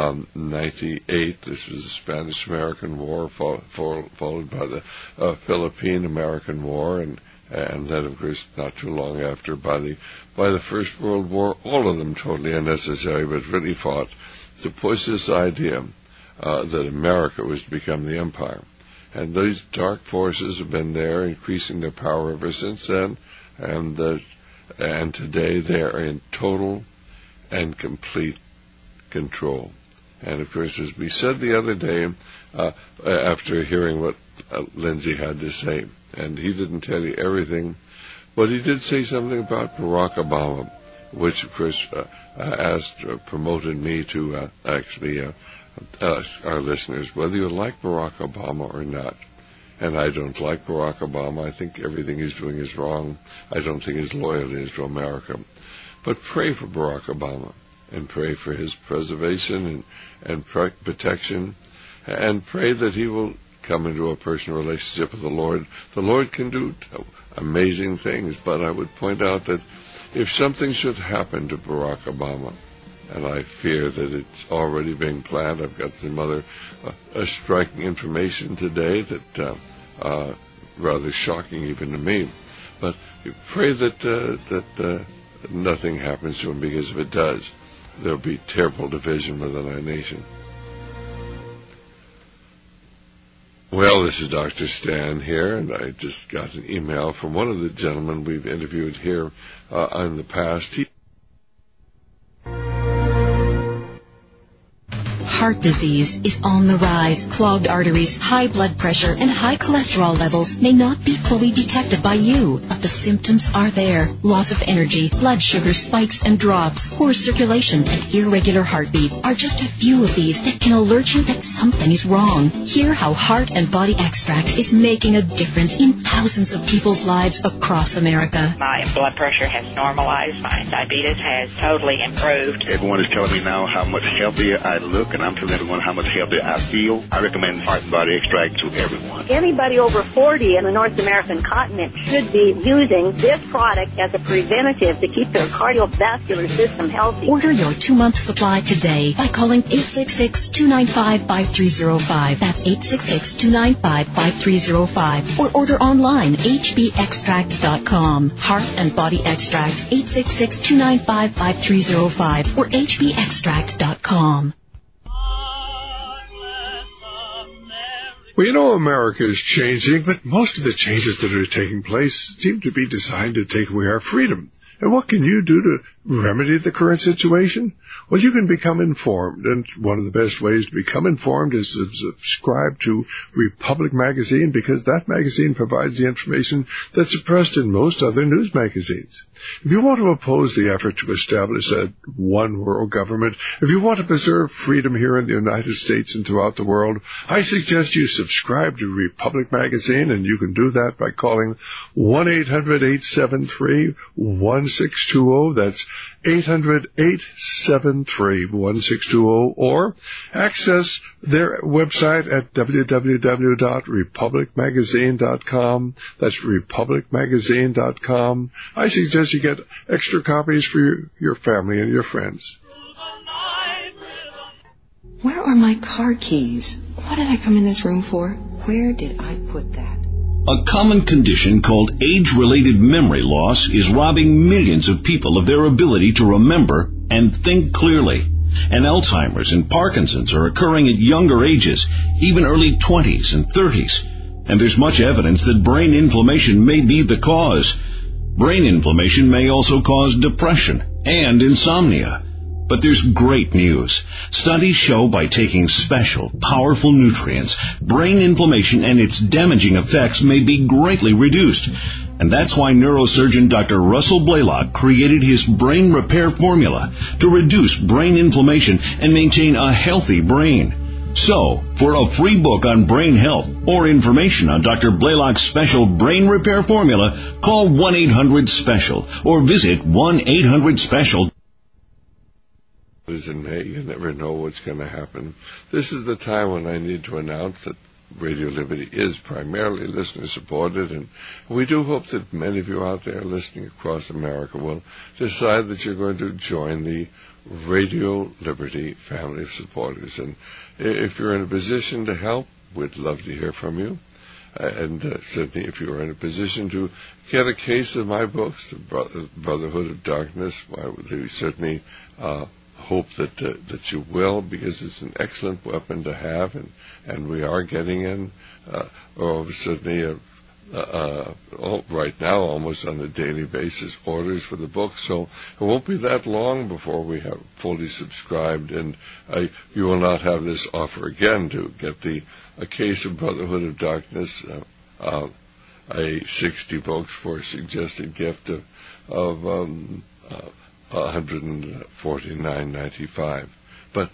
S3: ninety-eight. This was the Spanish-American War, fo- fo- followed by the uh, Philippine-American War, and and then, of course, not too long after, by the by the First World War. All of them totally unnecessary, but really fought to push this idea Uh, that America was to become the empire. And these dark forces have been there, increasing their power ever since then, and uh, and today they are in total and complete control. And of course, as we said the other day, uh, after hearing what uh, Lindsay had to say, and he didn't tell you everything, but he did say something about Barack Obama, which of course uh, asked, uh, promoted me to uh, actually uh, ask our listeners whether you like Barack Obama or not. And I don't like Barack Obama. I think everything he's doing is wrong. I don't think his loyalty is to America. But pray for Barack Obama, and pray for his preservation and, and protection, and pray that he will come into a personal relationship with the Lord. The Lord can do amazing things, but I would point out that if something should happen to Barack Obama, and I fear that it's already being planned. I've got some other uh, striking information today that uh, uh, rather shocking even to me. But pray that uh, that uh, nothing happens to him, because if it does, there'll be terrible division within our nation. Well, this is Doctor Stan here, and I just got an email from one of the gentlemen we've interviewed here uh, in the past. He
S11: Heart disease is on the rise. Clogged arteries, high blood pressure, and high cholesterol levels may not be fully detected by you, but the symptoms are there. Loss of energy, blood sugar spikes and drops, poor circulation, and irregular heartbeat are just a few of these that can alert you that something is wrong. Hear how Heart and Body Extract is making a difference in thousands of people's lives across America.
S12: My blood pressure has normalized. My diabetes has totally improved.
S13: Everyone is telling me now how much healthier I look, and I'm telling everyone how much healthier I feel. I recommend Heart and Body Extract to everyone.
S14: Anybody over forty in the North American continent should be using this product as a preventative to keep their cardiovascular system healthy.
S11: Order your two-month supply today by calling eight six six, two nine five, five three zero five. That's eight six six, two nine five, five three zero five. Or order online, h b extract dot com. Heart and Body Extract, eight six six, two nine five, five three zero five or h b extract dot com.
S3: Well, you know, America is changing, but most of the changes that are taking place seem to be designed to take away our freedom. And what can you do to remedy the current situation? Well, you can become informed, and one of the best ways to become informed is to subscribe to Republic Magazine, because that magazine provides the information that's suppressed in most other news magazines. If you want to oppose the effort to establish a one-world government, if you want to preserve freedom here in the United States and throughout the world, I suggest you subscribe to Republic Magazine, and you can do that by calling one eight hundred, eight seven three, one six two zero. That's eight hundred, eight seven three, one six two zero, or access their website at w w w dot republic magazine dot com. That's republic magazine dot com. I suggest you get extra copies for your, your family and your friends.
S15: Where are my car keys? What did I come in this room for? Where did I put that?
S16: A common condition called age-related memory loss is robbing millions of people of their ability to remember and think clearly. And Alzheimer's and Parkinson's are occurring at younger ages, even early twenties and thirties. And there's much evidence that brain inflammation may be the cause. Brain inflammation may also cause depression and insomnia. But there's great news. Studies show by taking special, powerful nutrients, brain inflammation and its damaging effects may be greatly reduced. And that's why neurosurgeon Doctor Russell Blaylock created his brain repair formula to reduce brain inflammation and maintain a healthy brain. So, for a free book on brain health or information on Doctor Blaylock's special brain repair formula, call one eight hundred special or visit one eight hundred special.
S3: In May, you never know what's going to happen. This is the time when I need to announce that Radio Liberty is primarily listener-supported, and we do hope that many of you out there listening across America will decide that you're going to join the Radio Liberty family of supporters. And if you're in a position to help, we'd love to hear from you. Uh, and uh, certainly if you're in a position to get a case of my books, The Bro- Brotherhood of Darkness, I would certainly uh, hope that uh, that you will, because it's an excellent weapon to have, and, and we are getting in, uh, or certainly uh, uh, uh, right now almost on a daily basis, orders for the book. So it won't be that long before we have fully subscribed, and uh, you will not have this offer again to get the a case of Brotherhood of Darkness, uh, uh, a sixty books for a suggested gift of of um, uh, one hundred forty-nine dollars and ninety-five cents. But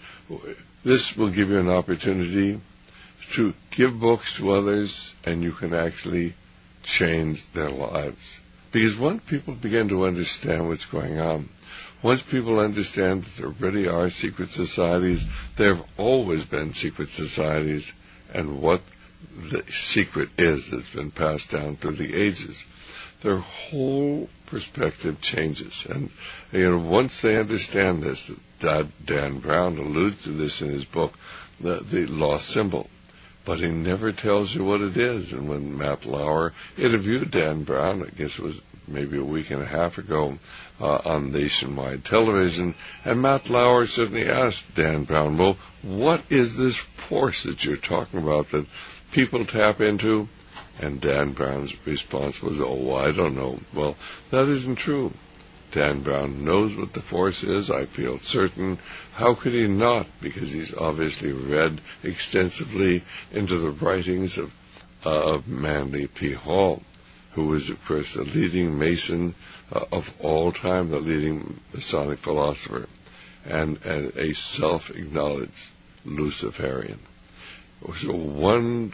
S3: this will give you an opportunity to give books to others, and you can actually change their lives. Because once people begin to understand what's going on, once people understand that there really are secret societies, there have always been secret societies, and what the secret is that's been passed down through the ages, their whole perspective changes. And, you know, once they understand this, that Dan Brown alludes to this in his book, the, the Lost Symbol. But he never tells you what it is. And when Matt Lauer interviewed Dan Brown, I guess it was maybe a week and a half ago, uh, on nationwide television, and Matt Lauer certainly asked Dan Brown, well, what is this force that you're talking about that people tap into? And Dan Brown's response was, oh, I don't know. Well, that isn't true. Dan Brown knows what the force is, I feel certain. How could he not? Because he's obviously read extensively into the writings of, uh, of Manly P. Hall, who was, of course, the leading Mason uh, of all time, the leading Masonic philosopher, and, and a self-acknowledged Luciferian. So one...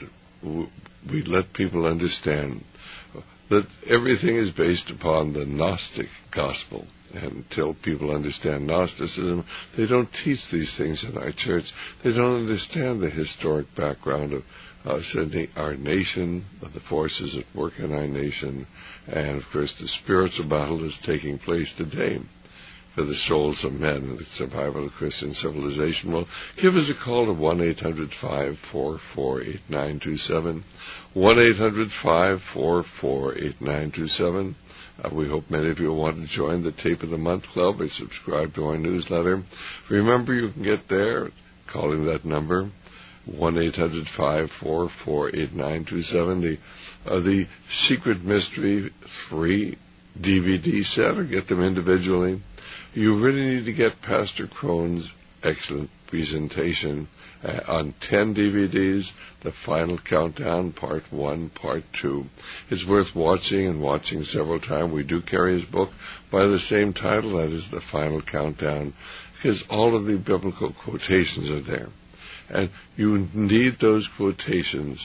S3: we let people understand that everything is based upon the Gnostic gospel. And until people understand Gnosticism, they don't teach these things in our church. They don't understand the historic background of uh, certainly our nation, of the forces at work in our nation, and, of course, the spiritual battle is taking place today for the souls of men and the survival of Christian civilization. Well, give us a call to one eight hundred, five four four, eight nine two seven, one eight hundred, five four four, eight nine two seven. Uh, we hope many of you want to join the Tape of the Month Club or subscribe to our newsletter. Remember, you can get there calling that number, one eight hundred, five four four, eight nine two seven. The, uh, the Secret Mystery three D V D set, or get them individually. You really need to get Pastor Crone's excellent presentation uh, on ten D V Ds, The Final Countdown, Part one, Part two. It's worth watching and watching several times. We do carry his book by the same title, that is The Final Countdown, because all of the biblical quotations are there. And you need those quotations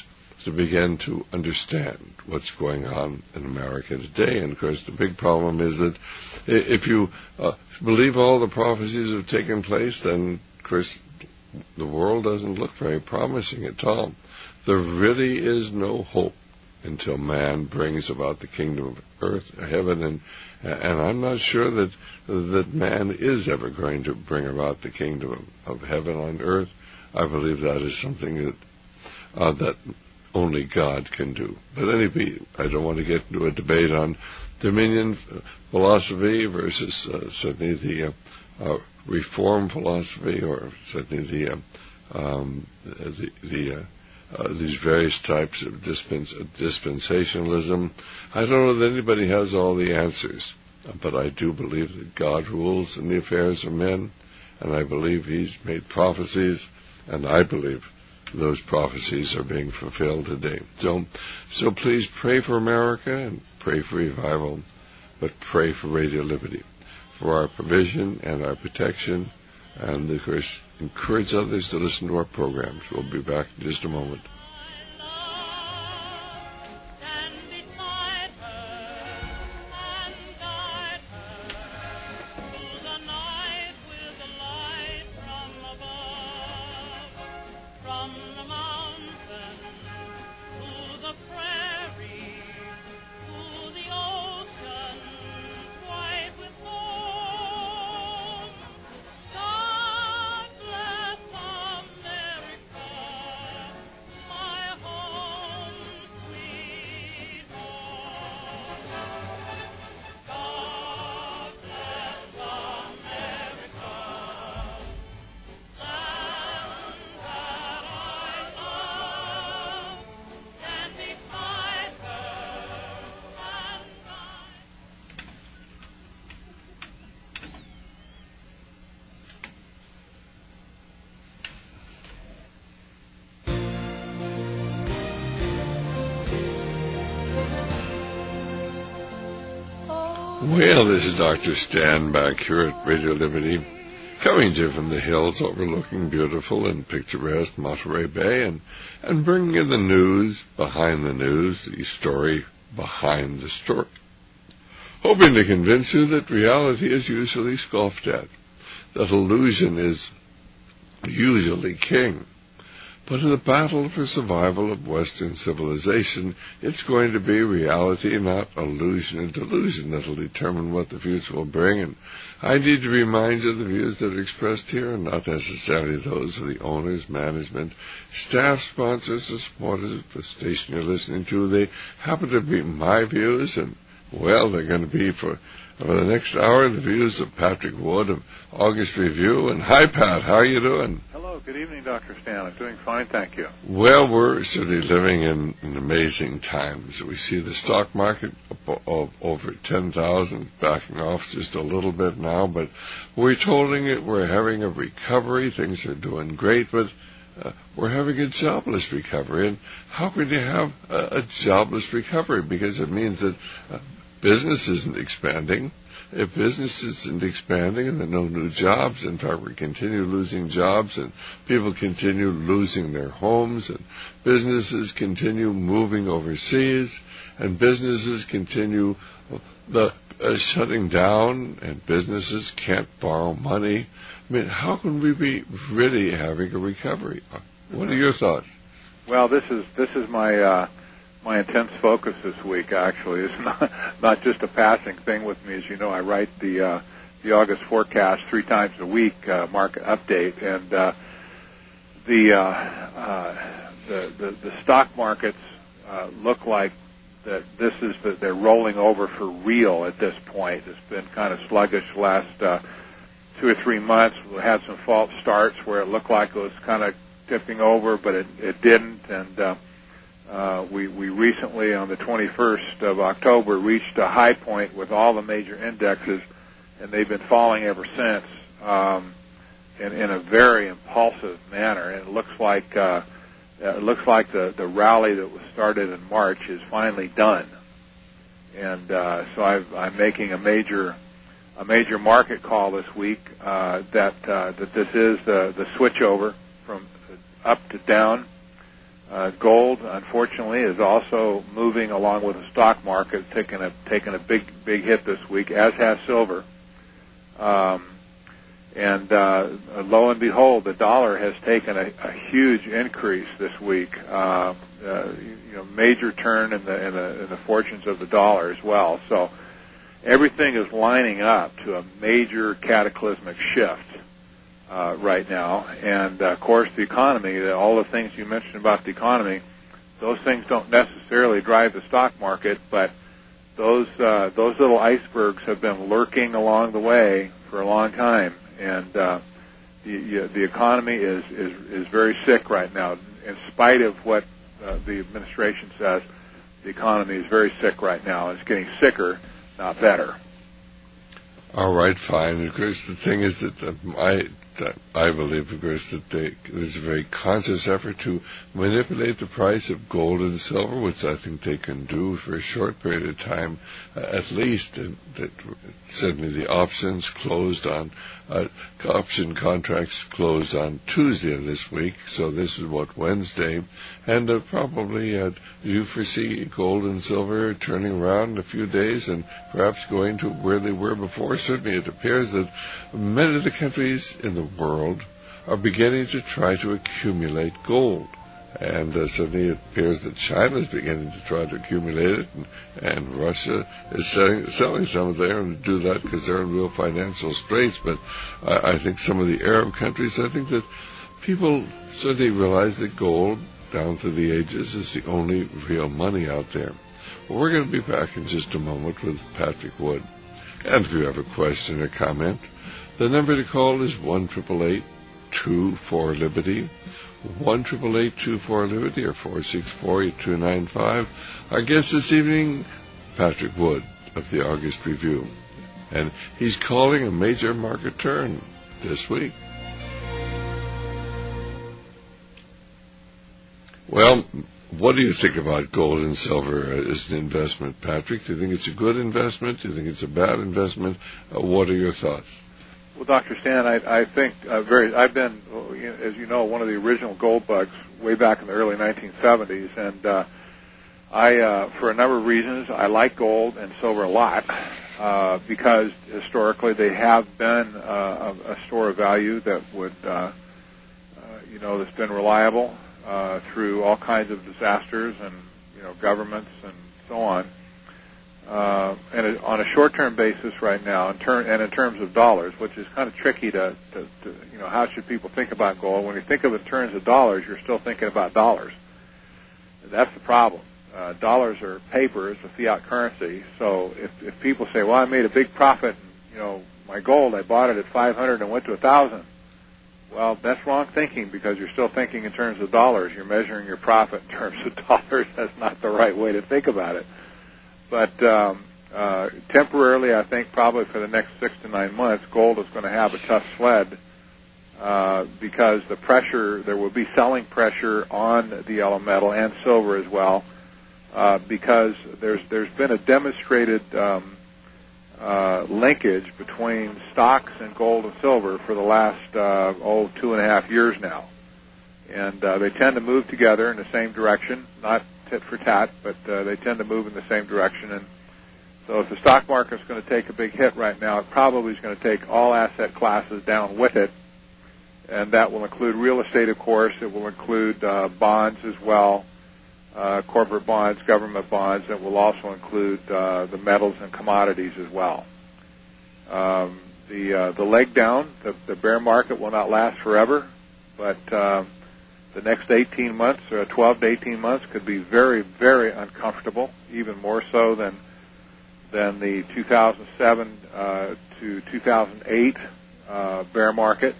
S3: to begin to understand what's going on in America today. And, of course, the big problem is that if you uh, believe all the prophecies have taken place, then, of course, the world doesn't look very promising at all. There really is no hope until man brings about the kingdom of earth, heaven, and and I'm not sure that that man is ever going to bring about the kingdom of, of heaven on earth. I believe that is something that uh, that only God can do. But anyway, I don't want to get into a debate on dominion philosophy versus uh, certainly the uh, uh, reform philosophy, or certainly the uh, um, the, the uh, Uh, these various types of dispens- dispensationalism. I don't know that anybody has all the answers, but I do believe that God rules in the affairs of men, and I believe He's made prophecies, and I believe those prophecies are being fulfilled today. So, so please pray for America and pray for revival, but pray for Radio Liberty, for our provision and our protection, and of course, encourage others to listen to our programs. We'll be back in just a moment. Well, this is Doctor Stan back here at Radio Liberty, coming to you from the hills overlooking beautiful and picturesque Monterey Bay, and, and bringing you the news behind the news, the story behind the story, hoping to convince you that reality is usually scoffed at, that illusion is usually king. But in the battle for survival of Western civilization, it's going to be reality, not illusion and delusion, that will determine what the future will bring. And I need to remind you the views that are expressed here are not necessarily those of the owners, management, staff, sponsors, or supporters of the station you're listening to. They happen to be my views, and, well, they're going to be for... For the next hour, the views of Patrick Wood of August Review. And hi, Pat, how are you doing?
S17: Hello, good evening, Doctor Stan. I'm doing fine, thank you.
S3: Well, we're certainly living in, in amazing times. We see the stock market up, of over ten thousand, backing off just a little bit now, but we're holding it. We're having a recovery. Things are doing great, but uh, we're having a jobless recovery. And how can you have a, a jobless recovery? Because it means that uh, business isn't expanding. If business isn't expanding and there are no new jobs, in fact, we continue losing jobs and people continue losing their homes and businesses continue moving overseas and businesses continue the, uh, shutting down and businesses can't borrow money. I mean, how can we be really having a recovery? What are your thoughts?
S17: Well, this is this is my... Uh My intense focus this week, actually, is not, not just a passing thing with me. As you know, I write the uh, the August forecast three times a week, uh, market update, and uh, the, uh, uh, the the the stock markets uh, look like that. This is that they're rolling over for real at this point. It's been kind of sluggish the last uh, two or three months. We had some false starts where it looked like it was kind of tipping over, but it, it didn't, and uh, Uh, we, we recently, on the twenty-first of October, reached a high point with all the major indexes, and they've been falling ever since um, in, in a very impulsive manner. And it looks like uh, it looks like the, the rally that was started in March is finally done. And uh, so I've, I'm making a major a major market call this week uh, that uh, that this is the, the switch over from up to down. Uh, gold, unfortunately, is also moving along with the stock market, taking a taking a big big hit this week, as has silver. Um, and uh, lo and behold, the dollar has taken a, a huge increase this week. Uh, uh, you know, major turn in the, in the in the fortunes of the dollar as well. So everything is lining up to a major cataclysmic shift uh, right now. And uh, of course, the economy, all the things you mentioned about the economy, those things don't necessarily drive the stock market, but those uh, those little icebergs have been lurking along the way for a long time. And uh, the the economy is, is is very sick right now. In spite of what uh, the administration says, the economy is very sick right now. It's getting sicker, not better.
S3: All right, fine. Of course, the thing is that uh, I that I believe, of course, that they, there's a very conscious effort to manipulate the price of gold and silver, which I think they can do for a short period of time, uh, at least. And that certainly the options closed on uh, option contracts closed on Tuesday of this week, so this is what Wednesday, and uh, probably uh, do you foresee gold and silver turning around in a few days and perhaps going to where they were before? Certainly, it appears that many of the countries in the world are beginning to try to accumulate gold. And uh, certainly it appears that China is beginning to try to accumulate it, and, and Russia is selling, selling some of there and do that because they're in real financial straits. But I, I think some of the Arab countries, I think that people certainly realize that gold down through the ages is the only real money out there. Well, we're going to be back in just a moment with Patrick Wood. And if you have a question or comment, the number to call is one eight eight eight, two four, Liberty, one eight eight eight, two four, Liberty, or four six four, eight two nine five. Our guest this evening, Patrick Wood of the August Review. And he's calling a major market turn this week. Well, what do you think about gold and silver as an investment, Patrick? Do you think it's a good investment? Do you think it's a bad investment? Uh, what are your thoughts?
S17: Well, Doctor Stan, I, I think uh, very. I've been, as you know, one of the original gold bugs way back in the early nineteen seventies, and uh, I, uh, for a number of reasons, I like gold and silver a lot uh, because historically they have been uh, a, a store of value that would, uh, uh, you know, that's been reliable uh, through all kinds of disasters and you know governments and so on. Uh, and it, on a short-term basis right now, in ter- and in terms of dollars, which is kind of tricky to, to, to, you know, how should people think about gold? When you think of it in terms of dollars, you're still thinking about dollars. That's the problem. Uh, dollars are paper, it's a fiat currency. So if, if people say, well, I made a big profit, and, you know, my gold, I bought it at five hundred and went to one thousand. Well, that's wrong thinking because you're still thinking in terms of dollars. You're measuring your profit in terms of dollars. That's not the right way to think about it. But um, uh, temporarily, I think probably for the next six to nine months, gold is going to have a tough sled uh, because the pressure, there will be selling pressure on the yellow metal and silver as well uh, because there's there's been a demonstrated um, uh, linkage between stocks and gold and silver for the last, uh, oh, two and a half years now. And uh, they tend to move together in the same direction, not tit for tat, but uh, they tend to move in the same direction. And so if the stock market is going to take a big hit right now, it probably is going to take all asset classes down with it, and that will include real estate, of course. It will include uh, bonds as well, uh, corporate bonds, government bonds. It will also include uh, the metals and commodities as well. Um, the uh, the leg down, the, the bear market will not last forever, but uh, the next eighteen months, or twelve to eighteen months, could be very, very uncomfortable, even more so than than the two thousand seven uh, to two thousand eight uh, bear market.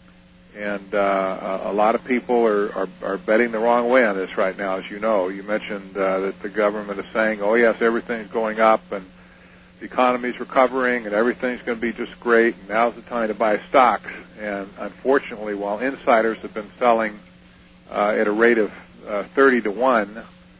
S17: And uh, a lot of people are, are, are betting the wrong way on this right now, as you know. You mentioned uh, that the government is saying, oh, yes, everything's going up, and the economy's recovering, and everything's going to be just great, and now's the time to buy stocks. And unfortunately, while insiders have been selling Uh, at a rate of uh, thirty to one,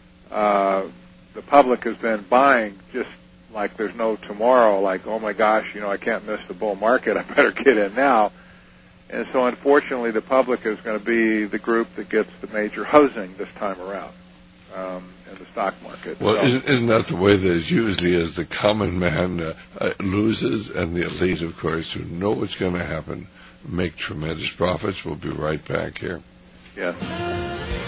S17: uh, the public has been buying just like there's no tomorrow, like, oh my gosh, you know, I can't miss the bull market, I better get in now. And so, unfortunately, the public is going to be the group that gets the major hosing this time around um, in the stock market.
S3: Well,
S17: so,
S3: isn't, isn't that the way that it's usually is? The common man uh, uh, loses, and the elite, of course, who know what's going to happen, make tremendous profits. We'll be right back here.
S17: Yes.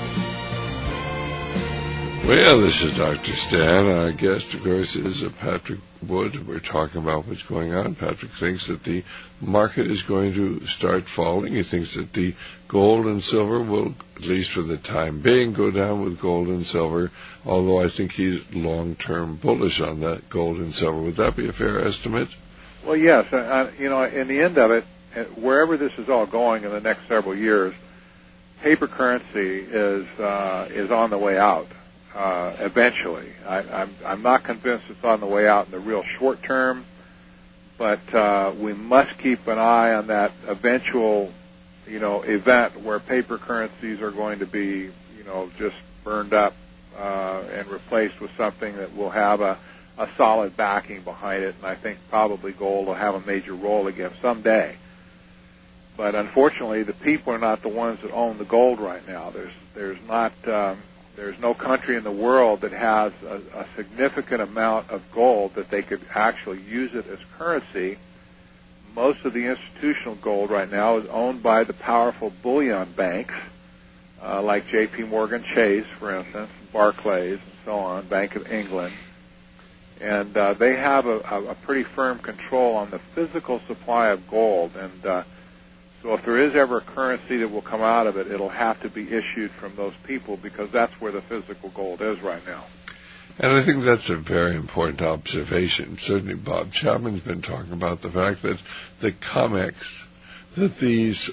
S3: Well, this is Doctor Stan. Our guest, of course, is uh, Patrick Wood. We're talking about what's going on. Patrick thinks that the market is going to start falling. He thinks that the gold and silver will, at least for the time being, go down with gold and silver, although I think he's long-term bullish on that gold and silver. Would that be a fair estimate?
S17: Well, yes. I, I, you know, in the end of it, wherever this is all going in the next several years, paper currency is uh, is on the way out. Uh, eventually. I, I'm, I'm not convinced it's on the way out in the real short term, but uh, we must keep an eye on that eventual, you know, event where paper currencies are going to be, you know, just burned up uh, and replaced with something that will have a, a solid backing behind it, and I think probably gold will have a major role again someday. But unfortunately, the people are not the ones that own the gold right now. There's, there's not... Um, There's no country in the world that has a, a significant amount of gold that they could actually use it as currency. Most of the institutional gold right now is owned by the powerful bullion banks, uh, like J P Morgan Chase, for instance, Barclays, and so on, Bank of England. And uh, they have a, a pretty firm control on the physical supply of gold. And uh, So if there is ever a currency that will come out of it, it'll have to be issued from those people because that's where the physical gold is right now.
S3: And I think that's a very important observation. Certainly Bob Chapman's been talking about the fact that the COMEX, that these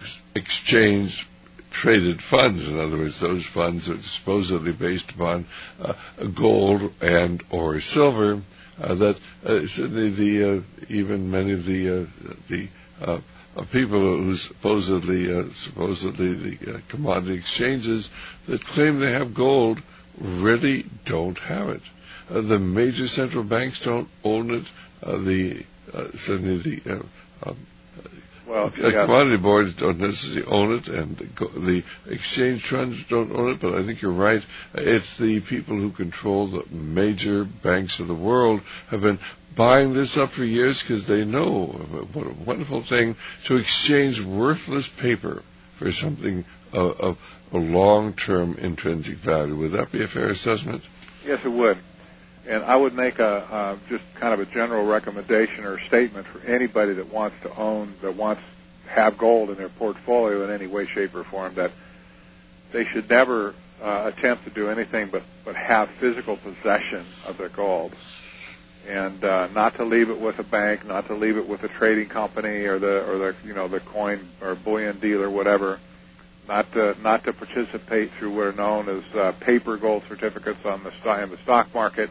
S3: exchange-traded funds, in other words, those funds are supposedly based upon uh, gold and or silver, uh, that uh, certainly the uh, even many of the uh, the uh, Of people who supposedly, uh, supposedly the uh, commodity exchanges that claim they have gold really don't have it. Uh, the major central banks don't own it. Uh, the uh, certainly the uh, um,
S17: well,
S3: uh,
S17: yeah.
S3: commodity boards don't necessarily own it, and the, the exchange funds don't own it. But I think you're right. It's the people who control the major banks of the world have been buying this up for years because they know what a wonderful thing to exchange worthless paper for something of, of a long-term intrinsic value. Would that be a fair assessment?
S17: Yes, it would. And I would make a uh, just kind of a general recommendation or statement for anybody that wants to own, that wants to have gold in their portfolio in any way, shape, or form, that they should never uh, attempt to do anything but, but have physical possession of their gold. And uh, not to leave it with a bank, not to leave it with a trading company or the or the you know the coin or bullion dealer, whatever. Not to not to participate through what are known as uh, paper gold certificates on the st- in the stock market,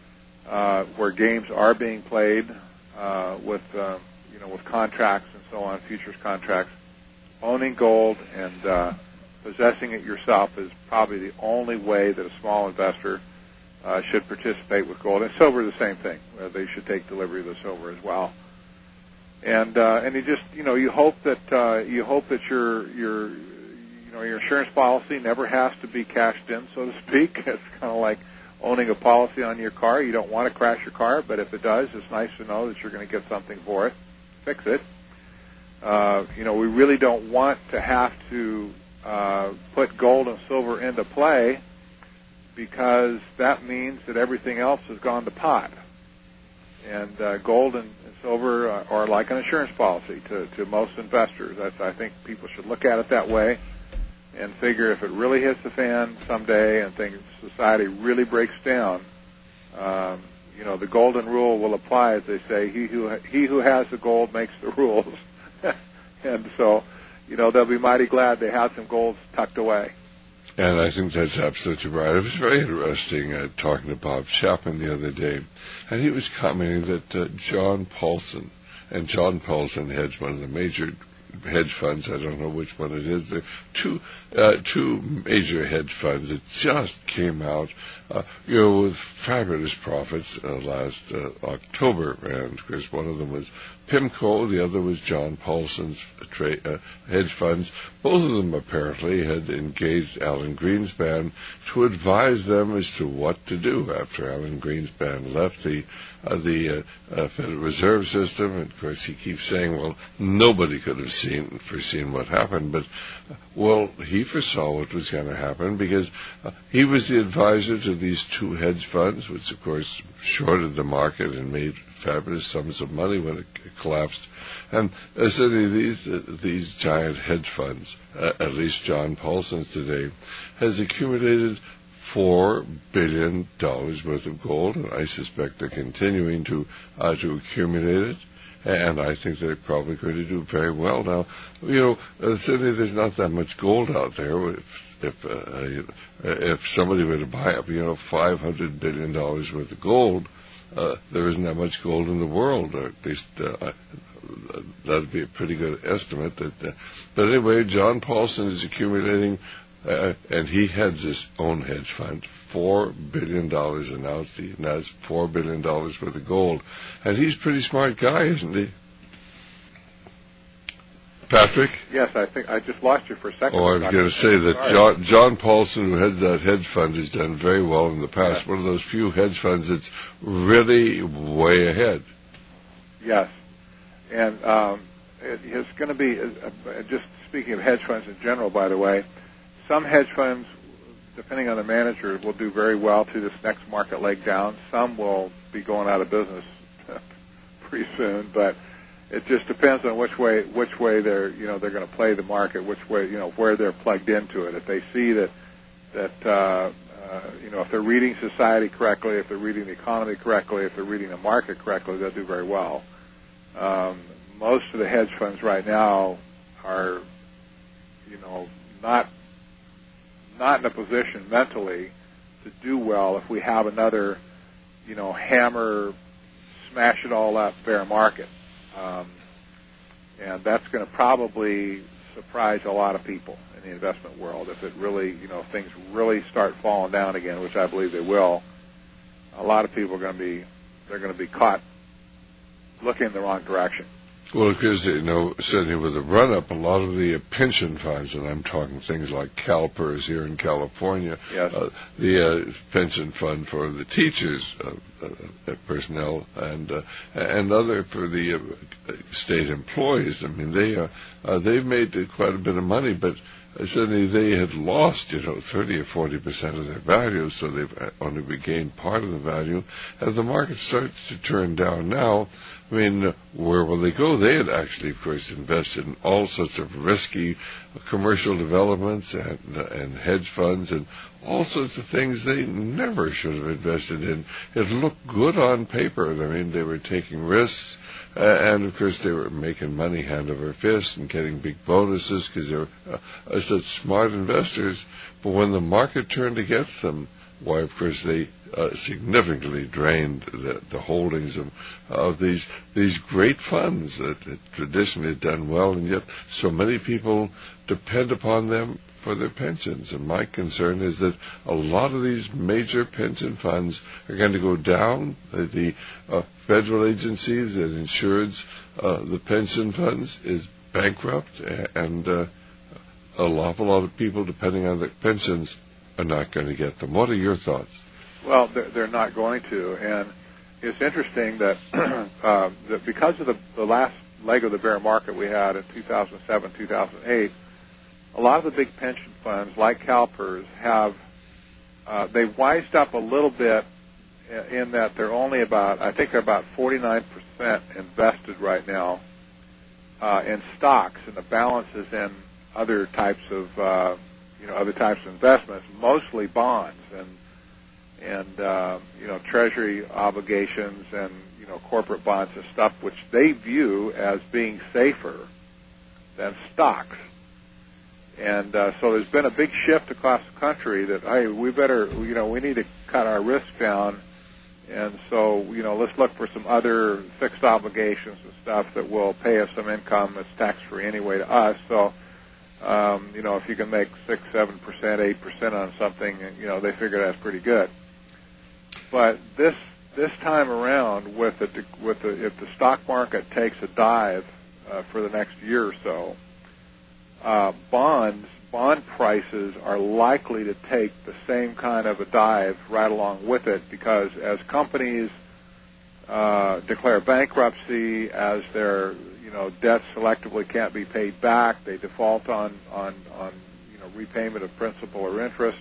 S17: uh, where games are being played uh, with uh, you know with contracts and so on, futures contracts. Owning gold and uh, possessing it yourself is probably the only way that a small investor Uh, should participate with gold. And silver, the same thing. Uh, they should take delivery of the silver as well. And uh, and you just you know you hope that uh, you hope that your your you know your insurance policy never has to be cashed in, so to speak. It's kind of like owning a policy on your car. You don't want to crash your car, but if it does, it's nice to know that you're going to get something for it. Fix it. Uh, you know we really don't want to have to uh, put gold and silver into play, because that means that everything else has gone to pot. And uh, gold and, and silver are, are like an insurance policy to, to most investors. That's, I think people should look at it that way and figure if it really hits the fan someday and things, society really breaks down, um, you know, the golden rule will apply, as they say. He who he who has the gold makes the rules. And so, you know, they'll be mighty glad they had some gold tucked away.
S3: And I think that's absolutely right. It was very interesting uh, talking to Bob Chapman the other day, and he was commenting that uh, John Paulson, and John Paulson heads one of the major hedge funds. I don't know which one it is. There are two, uh, two major hedge funds that just came out uh, you know, with fabulous profits uh, last uh, October. And, of course, one of them was PIMCO, the other was John Paulson's tra- uh, hedge funds. Both of them apparently had engaged Alan Greenspan to advise them as to what to do after Alan Greenspan left the uh, the uh, uh, Federal Reserve System. And, of course, he keeps saying, well, nobody could have seen foreseen what happened. But, uh, well, he foresaw what was going to happen because uh, he was the advisor to these two hedge funds, which, of course, shorted the market and made fabulous sums of money when it collapsed. And essentially these uh, these giant hedge funds, uh, at least John Paulson's today, has accumulated four billion dollars worth of gold, and I suspect they're continuing to uh, to accumulate it. And I think they're probably going to do very well now. You know, uh, certainly there's not that much gold out there. If if, uh, if somebody were to buy up, you know, five hundred billion dollars worth of gold, Uh, there isn't that much gold in the world, or at least uh, that would be a pretty good estimate. That, uh, but anyway, John Paulson is accumulating, uh, and he heads his own hedge fund, four billion dollars announced. He has four billion dollars worth of gold. And he's a pretty smart guy, isn't he? Patrick?
S17: Yes, I think I just lost you for a second.
S3: Oh, I was going to say that John, John Paulson, who heads that hedge fund, has done very well in the past. Yes. One of those few hedge funds that's really way ahead.
S17: Yes. And um, it, it's going to be, uh, just speaking of hedge funds in general, by the way, some hedge funds, depending on the manager, will do very well through this next market leg down. Some will be going out of business pretty soon, but it just depends on which way which way they're you know they're going to play the market, which way you know where they're plugged into it. If they see that that uh, uh, you know if they're reading society correctly, if they're reading the economy correctly, if they're reading the market correctly, they'll do very well. Um, most of the hedge funds right now are you know not not in a position mentally to do well if we have another you know hammer, smash it all up bear market. Um, and that's going to probably surprise a lot of people in the investment world if it really, you know, if things really start falling down again, which I believe they will. A lot of people are going to be, they're going to be caught looking in the wrong direction.
S3: Well, because, you know, certainly with the run-up, a lot of the uh, pension funds, and I'm talking things like CalPERS here in California,
S17: yes.
S3: uh, the uh, pension fund for the teachers, uh, uh, personnel, and uh, and other for the uh, state employees. I mean, they uh, uh, they've made uh, quite a bit of money, but uh, suddenly they had lost, you know, thirty or forty percent of their value, so they've only regained part of the value. As the market starts to turn down now, I mean, uh, where will they go? They had actually, of course, invested in all sorts of risky uh, commercial developments and, uh, and hedge funds and all sorts of things they never should have invested in. It looked good on paper. I mean, they were taking risks, uh, and, of course, they were making money hand over fist and getting big bonuses because they were uh, such smart investors. But when the market turned against them, why, of course, they uh, significantly drained the, the holdings of, of these these great funds that, that traditionally had done well, and yet so many people depend upon them for their pensions. And my concern is that a lot of these major pension funds are going to go down. The, the uh, federal agencies that insures uh, the pension funds is bankrupt, and uh, a awful lot of people depending on the pensions are not going to get them. What are your thoughts?
S17: Well, they're, they're not going to, and it's interesting that, uh, that because of the, the last leg of the bear market we had in two thousand seven, two thousand eight, a lot of the big pension funds, like CalPERS, have uh, they've wised up a little bit in that they're only about, I think they're about forty-nine percent invested right now uh, in stocks, and the balance is in other types of uh, you know, other types of investments, mostly bonds and and uh, you know, treasury obligations and you know, corporate bonds and stuff, which they view as being safer than stocks. And uh, so there's been a big shift across the country that, hey, we better, you know, we need to cut our risk down. And so, you know, let's look for some other fixed obligations and stuff that will pay us some income that's tax-free anyway to us. So, Um, you know, if you can make six, seven percent, eight percent on something, you know, they figure that's pretty good. But this this time around, with the with the if the stock market takes a dive uh, for the next year or so, uh, bonds bond prices are likely to take the same kind of a dive right along with it, because as companies uh, declare bankruptcy, as their you know debts selectively can't be paid back, they default on on on you know repayment of principal or interest.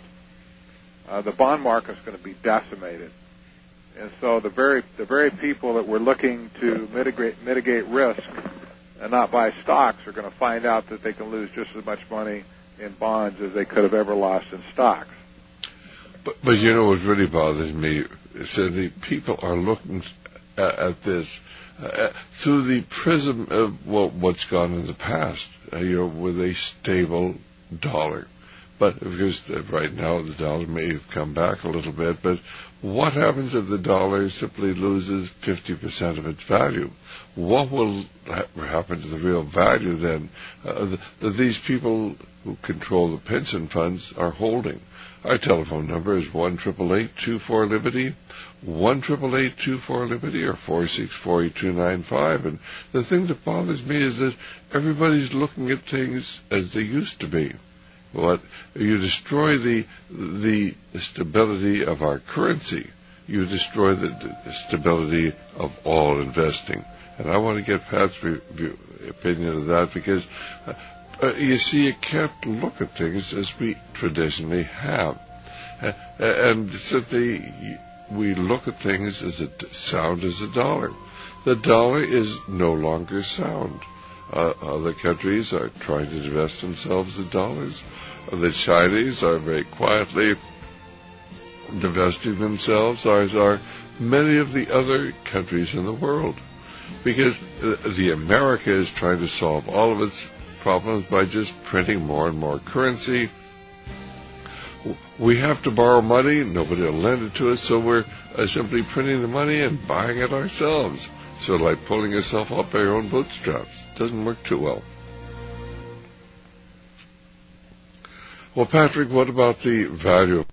S17: Uh, the bond market is going to be decimated, and so the very the very people that were looking to mitigate mitigate risk and not buy stocks are going to find out that they can lose just as much money in bonds as they could have ever lost in stocks.
S3: But, but you know what really bothers me is that the people are looking at, at this uh, through the prism of well, what's gone in the past, uh, you know, with a stable dollar. But because right now the dollar may have come back a little bit, but what happens if the dollar simply loses fifty percent of its value? What will ha- happen to the real value then uh, that these people who control the pension funds are holding? Our telephone number is one eight eight eight, two four, Liberty, one eight eight eight, two four, Liberty, or four six four, eight two nine five. And the thing that bothers me is that everybody's looking at things as they used to be. What you destroy the the stability of our currency, you destroy the, the stability of all investing. And I want to get Pat's review, opinion of that, because uh, uh, you see, you can't look at things as we traditionally have, uh, and simply we look at things as a sound as a dollar. The dollar is no longer sound. Uh, other countries are trying to divest themselves of dollars. The Chinese are very quietly divesting themselves, as are many of the other countries in the world, because the America is trying to solve all of its problems by just printing more and more currency. We have to borrow money, nobody will lend it to us, so we're uh, simply printing the money and buying it ourselves. So like pulling yourself up by your own bootstraps. Doesn't work too well. Well, Patrick, what about the value?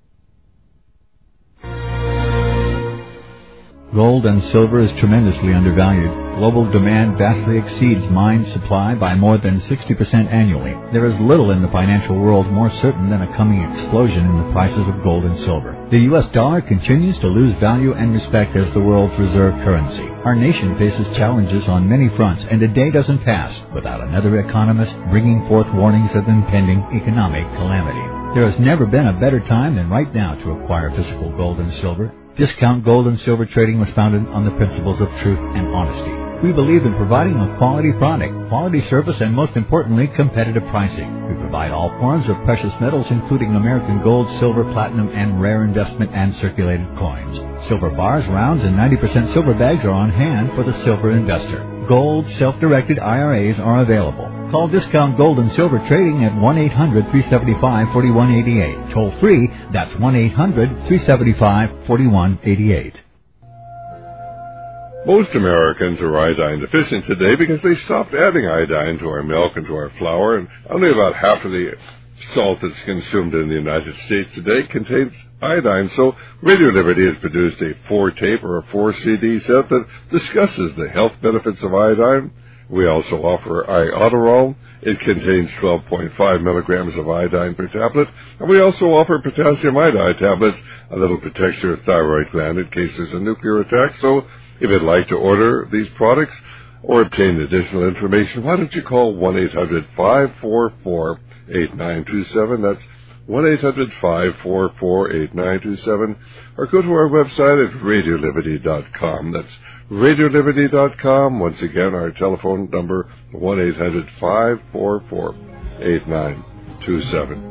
S6: Gold and silver is tremendously undervalued. Global demand vastly exceeds mine supply by more than sixty percent annually. There is little in the financial world more certain than a coming explosion in the prices of gold and silver. The U S dollar continues to lose value and respect as the world's reserve currency. Our nation faces challenges on many fronts, and a day doesn't pass without another economist bringing forth warnings of impending economic calamity. There has never been a better time than right now to acquire physical gold and silver. Discount Gold and Silver Trading was founded on the principles of truth and honesty. We believe in providing a quality product, quality service, and most importantly, competitive pricing. We provide all forms of precious metals, including American gold, silver, platinum, and rare investment and circulated coins. Silver bars, rounds, and ninety percent silver bags are on hand for the silver investor. Gold, self-directed I R As are available. Call Discount Gold and Silver Trading at one eight hundred, three seven five, four one eight eight. Toll free, that's one eight hundred, three seven five, four one eight eight.
S3: Most Americans are iodine deficient today because they stopped adding iodine to our milk and to our flour, and only about half of the salt that's consumed in the United States today contains iodine. So Radio Liberty has produced a four-tape or a four-C D set that discusses the health benefits of iodine. We also offer Iodoral. It contains twelve point five milligrams of iodine per tablet. And we also offer potassium iodide tablets that'll protect your thyroid gland in case there's a nuclear attack. So if you'd like to order these products or obtain additional information, why don't you call one eight hundred, five four four, eight nine two seven. That's one eight hundred, five four four, eight nine two seven. Or go to our website at radio liberty dot com. That's radio liberty dot com. Once again, our telephone number, one eight hundred, five four four, eight nine two seven.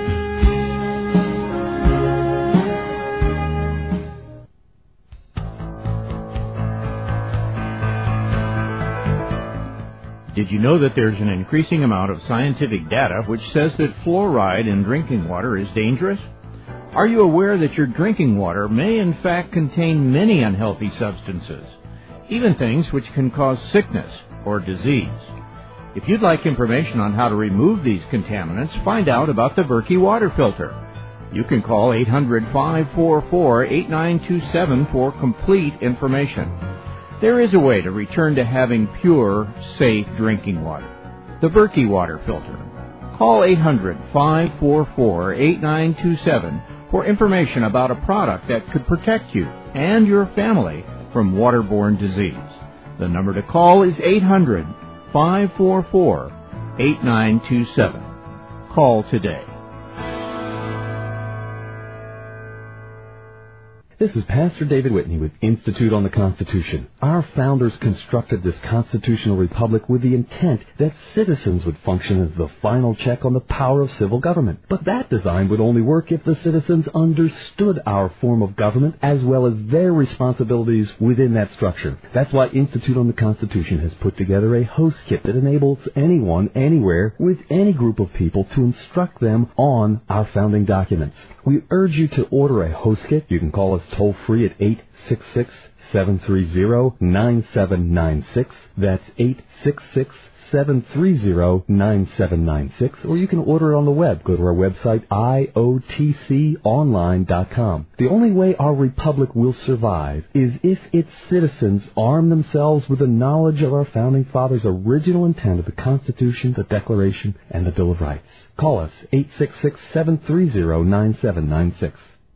S7: Did you know that there's an increasing amount of scientific data which says that fluoride in drinking water is dangerous? Are you aware that your drinking water may in fact contain many unhealthy substances, even things which can cause sickness or disease? If you'd like information on how to remove these contaminants, find out about the Berkey water filter. You can call eight hundred, five four four, eight nine two seven for complete information. There is a way to return to having pure, safe drinking water. The Berkey water filter. Call eight hundred, five four four, eight nine two seven for information about a product that could protect you and your family from waterborne disease. The number to call is eight hundred, five four four, eight nine two seven. Call today.
S8: This is Pastor David Whitney with Institute on the Constitution. Our founders constructed this constitutional republic with the intent that citizens would function as the final check on the power of civil government. But that design would only work if the citizens understood our form of government as well as their responsibilities within that structure. That's why Institute on the Constitution has put together a host kit that enables anyone, anywhere, with any group of people to instruct them on our founding documents. We urge you to order a host kit. You can call us toll free at eight six six, seven three zero, nine seven nine six. That's eight six six, seven three zero, nine seven nine six. Or you can order it on the web. Go to our website, I O T C online dot com. The only way our republic will survive is if its citizens arm themselves with the knowledge of our founding fathers' original intent of the Constitution, the Declaration, and the Bill of Rights. Call us, eight six six, seven three zero, nine seven nine six.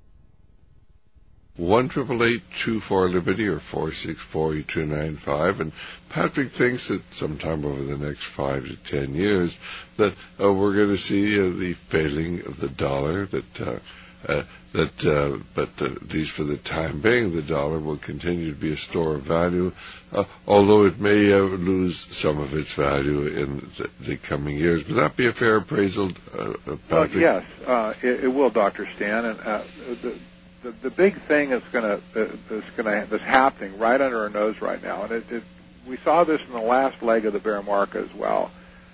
S3: one eight eight eight, two four, Liberty or four six four, two nine five. And Patrick thinks that sometime over the next five to ten years that uh, we're going to see uh, the failing of the dollar, that uh, uh, that uh, but uh, at least for the time being, the dollar will continue to be a store of value, uh, although it may uh, lose some of its value in the, the coming years. Would that be a fair appraisal, uh, Patrick?
S17: Uh, yes, uh, it, it will, Doctor Stan. And uh, the, The, the big thing that's going to uh, that's going to that's happening right under our nose right now, and it, it, we saw this in the last leg of the bear market as well.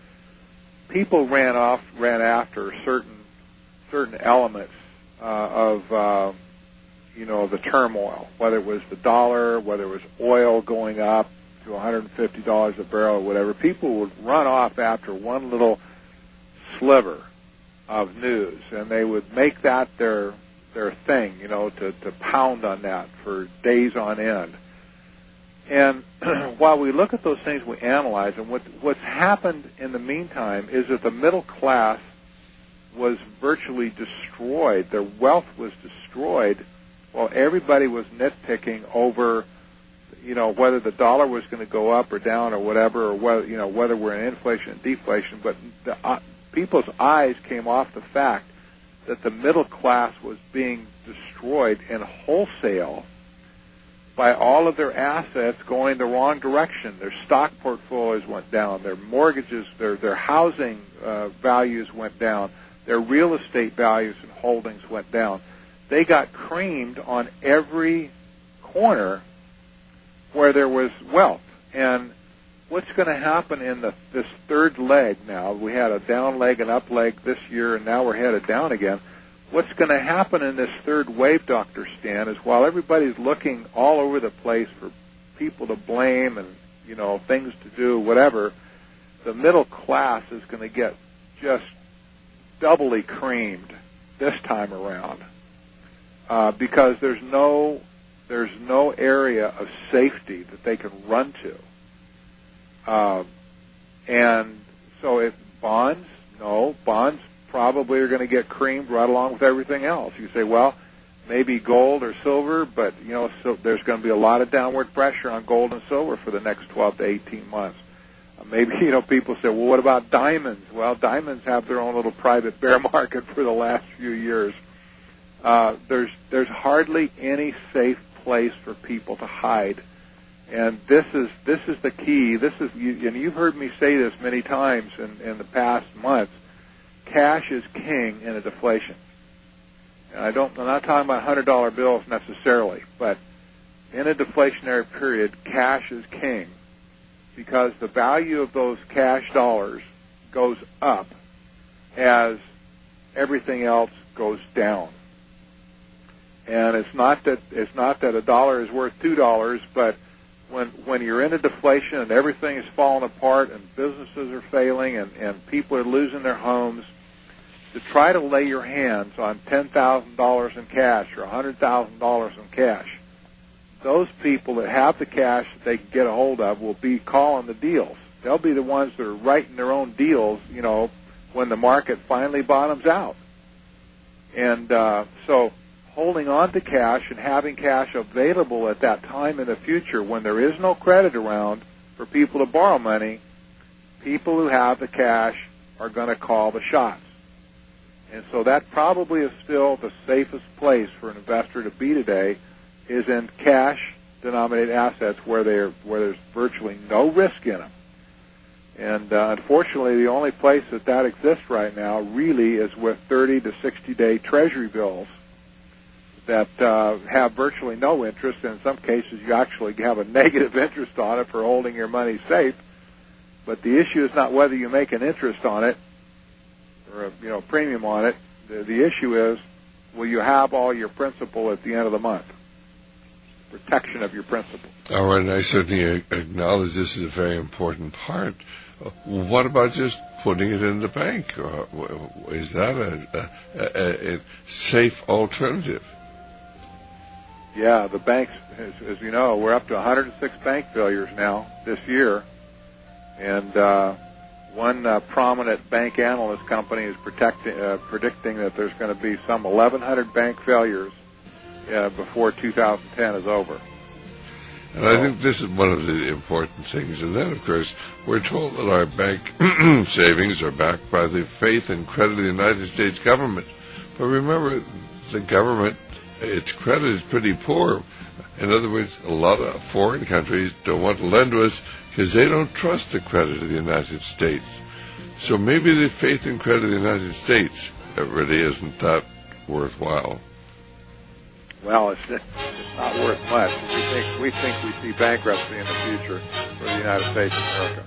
S17: People ran off, ran after certain certain elements uh, of uh, you know the turmoil, whether it was the dollar, whether it was oil going up to one hundred fifty dollars a barrel or whatever. People would run off after one little sliver of news, and they would make that their their thing, you know, to, to pound on that for days on end. And while we look at those things, we analyze them. What, what's happened in the meantime is that the middle class was virtually destroyed. Their wealth was destroyed while everybody was nitpicking over, you know, whether the dollar was going to go up or down or whatever, or whether, you know, whether we're in inflation and deflation. But the, uh, people's eyes came off the fact that the middle class was being destroyed in wholesale by all of their assets going the wrong direction. Their stock portfolios went down. Their mortgages, their their housing uh, values went down. Their real estate values and holdings went down. They got creamed on every corner where there was wealth. And what's going to happen in the, this third leg now? We had a down leg and up leg this year, and now we're headed down again. What's going to happen in this third wave, Doctor Stan, is while everybody's looking all over the place for people to blame and, you know, things to do, whatever, the middle class is going to get just doubly creamed this time around uh, because there's no there's no area of safety that they can run to. Uh, and so if bonds, no, bonds probably are going to get creamed right along with everything else. You say, well, maybe gold or silver, but, you know, so there's going to be a lot of downward pressure on gold and silver for the next twelve to eighteen months. Uh, maybe, you know, people say, well, what about diamonds? Well, diamonds have their own little private bear market for the last few years. Uh, there's there's hardly any safe place for people to hide. And this is this is the key. This is, you, and you've heard me say this many times in, in the past months. Cash is king in a deflation. And I don't. I'm not talking about hundred dollar bills necessarily, but in a deflationary period, cash is king because the value of those cash dollars goes up as everything else goes down. And it's not that it's not that a dollar is worth two dollars, but when when you're in a deflation and everything is falling apart and businesses are failing and, and people are losing their homes, to try to lay your hands on ten thousand dollars in cash or one hundred thousand dollars in cash. Those people that have the cash that they can get a hold of will be calling the deals. They'll be the ones that are writing their own deals, you know, when the market finally bottoms out. And uh, so holding on to cash and having cash available at that time in the future when there is no credit around for people to borrow money, people who have the cash are going to call the shots. And so that probably is still the safest place for an investor to be today, is in cash-denominated assets where, they're, where there's virtually no risk in them. And uh, unfortunately, the only place that that exists right now really is with thirty to sixty day Treasury bills that uh, have virtually no interest. And in some cases, you actually have a negative interest on it for holding your money safe. But the issue is not whether you make an interest on it or a you know premium on it. The, the issue is, will you have all your principal at the end of the month? Protection of your principal.
S3: All right, and I certainly acknowledge this is a very important part. What about just putting it in the bank? Is that a, a, a safe alternative?
S17: Yeah, the banks, as, as you know, we're up to one hundred six bank failures now this year. And uh, one uh, prominent bank analyst company is protecting, uh, predicting that there's going to be some eleven hundred bank failures uh, before two thousand ten is over.
S3: And I think this is one of the important things. And then, of course, we're told that our bank savings are backed by the faith and credit of the United States government. But remember, the government, its credit is pretty poor. In other words, a lot of foreign countries don't want to lend to us because they don't trust the credit of the United States. So maybe the faith and credit of the United States really isn't that worthwhile.
S17: Well, it's, it's not worth much. We think we think we see bankruptcy in the future for the United States of America.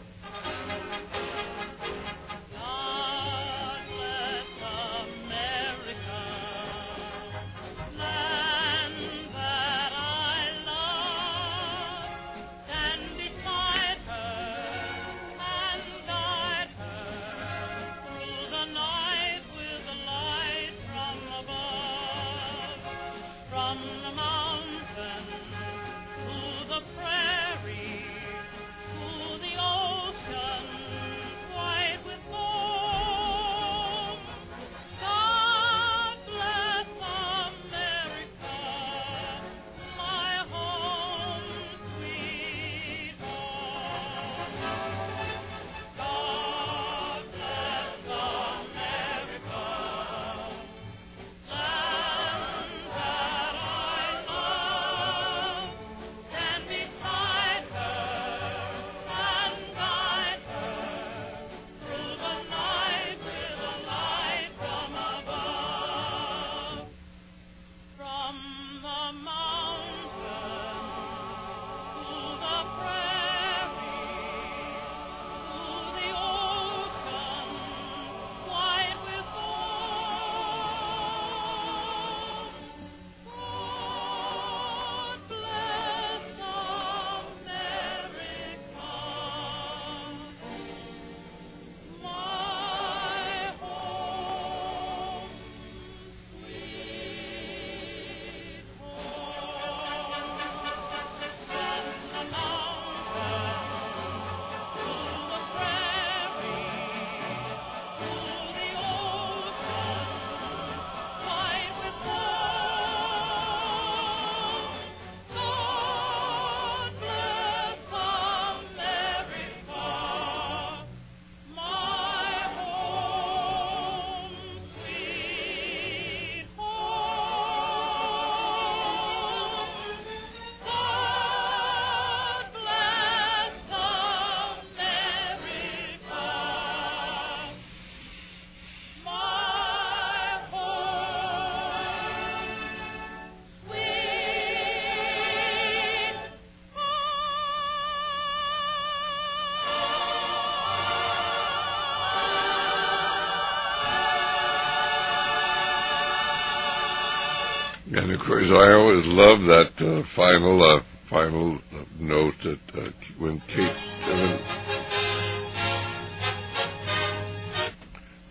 S3: And of course, I always love that uh, final uh, final note that uh, when Kate when,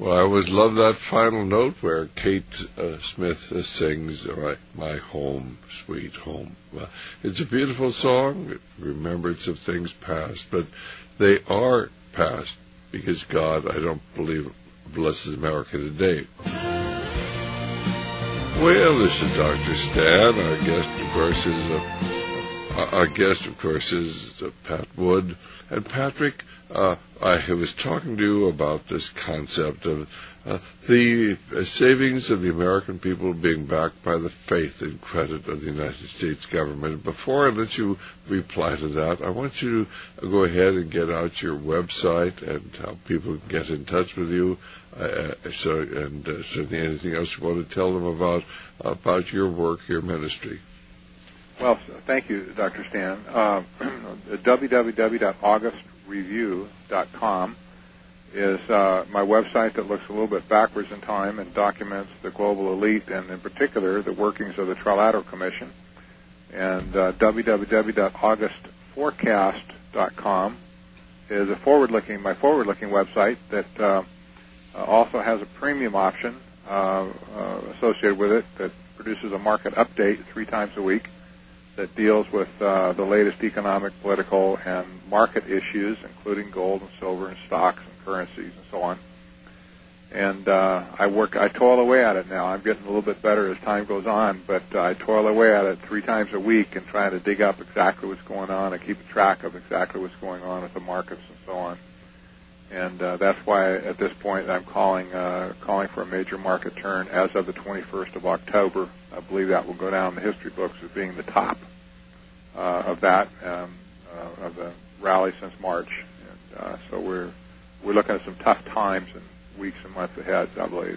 S3: Well, I always love that final note where Kate uh, Smith uh, sings uh, My Home, Sweet Home. Well, it's a beautiful song, remembrance of things past, but they are past because God, I don't believe, blesses America today. Well, this is Doctor Stan. Our guest, of course, is uh, our guest, of course, is uh, Pat Wood. And Patrick, uh, I was talking to you about this concept of uh, the uh, savings of the American people being backed by the faith and credit of the United States government. Before I let you reply to that, I want you to go ahead and get out your website and how people can get in touch with you. Uh, so, and uh, certainly anything else you want to tell them about about your work, your ministry.
S17: Well, thank you, Doctor Stan. Uh, w w w dot august review dot com is uh, my website that looks a little bit backwards in time and documents the global elite and, in particular, the workings of the Trilateral Commission. And uh, w w w dot august forecast dot com is a forward-looking, my forward-looking website that uh, also has a premium option uh, uh, associated with it that produces a market update three times a week that deals with uh, the latest economic, political, and market issues, including gold and silver and stocks and currencies and so on. And uh, I work, I toil away at it now. I'm getting a little bit better as time goes on, but uh, I toil away at it three times a week and trying to dig up exactly what's going on and keep track of exactly what's going on with the markets and so on. And uh, that's why at this point I'm calling uh, calling for a major market turn as of the twenty-first of October. I believe that will go down in the history books as being the top uh, of that um, uh, of the rally since March. And uh, so we're we're looking at some tough times and weeks and months ahead, I believe.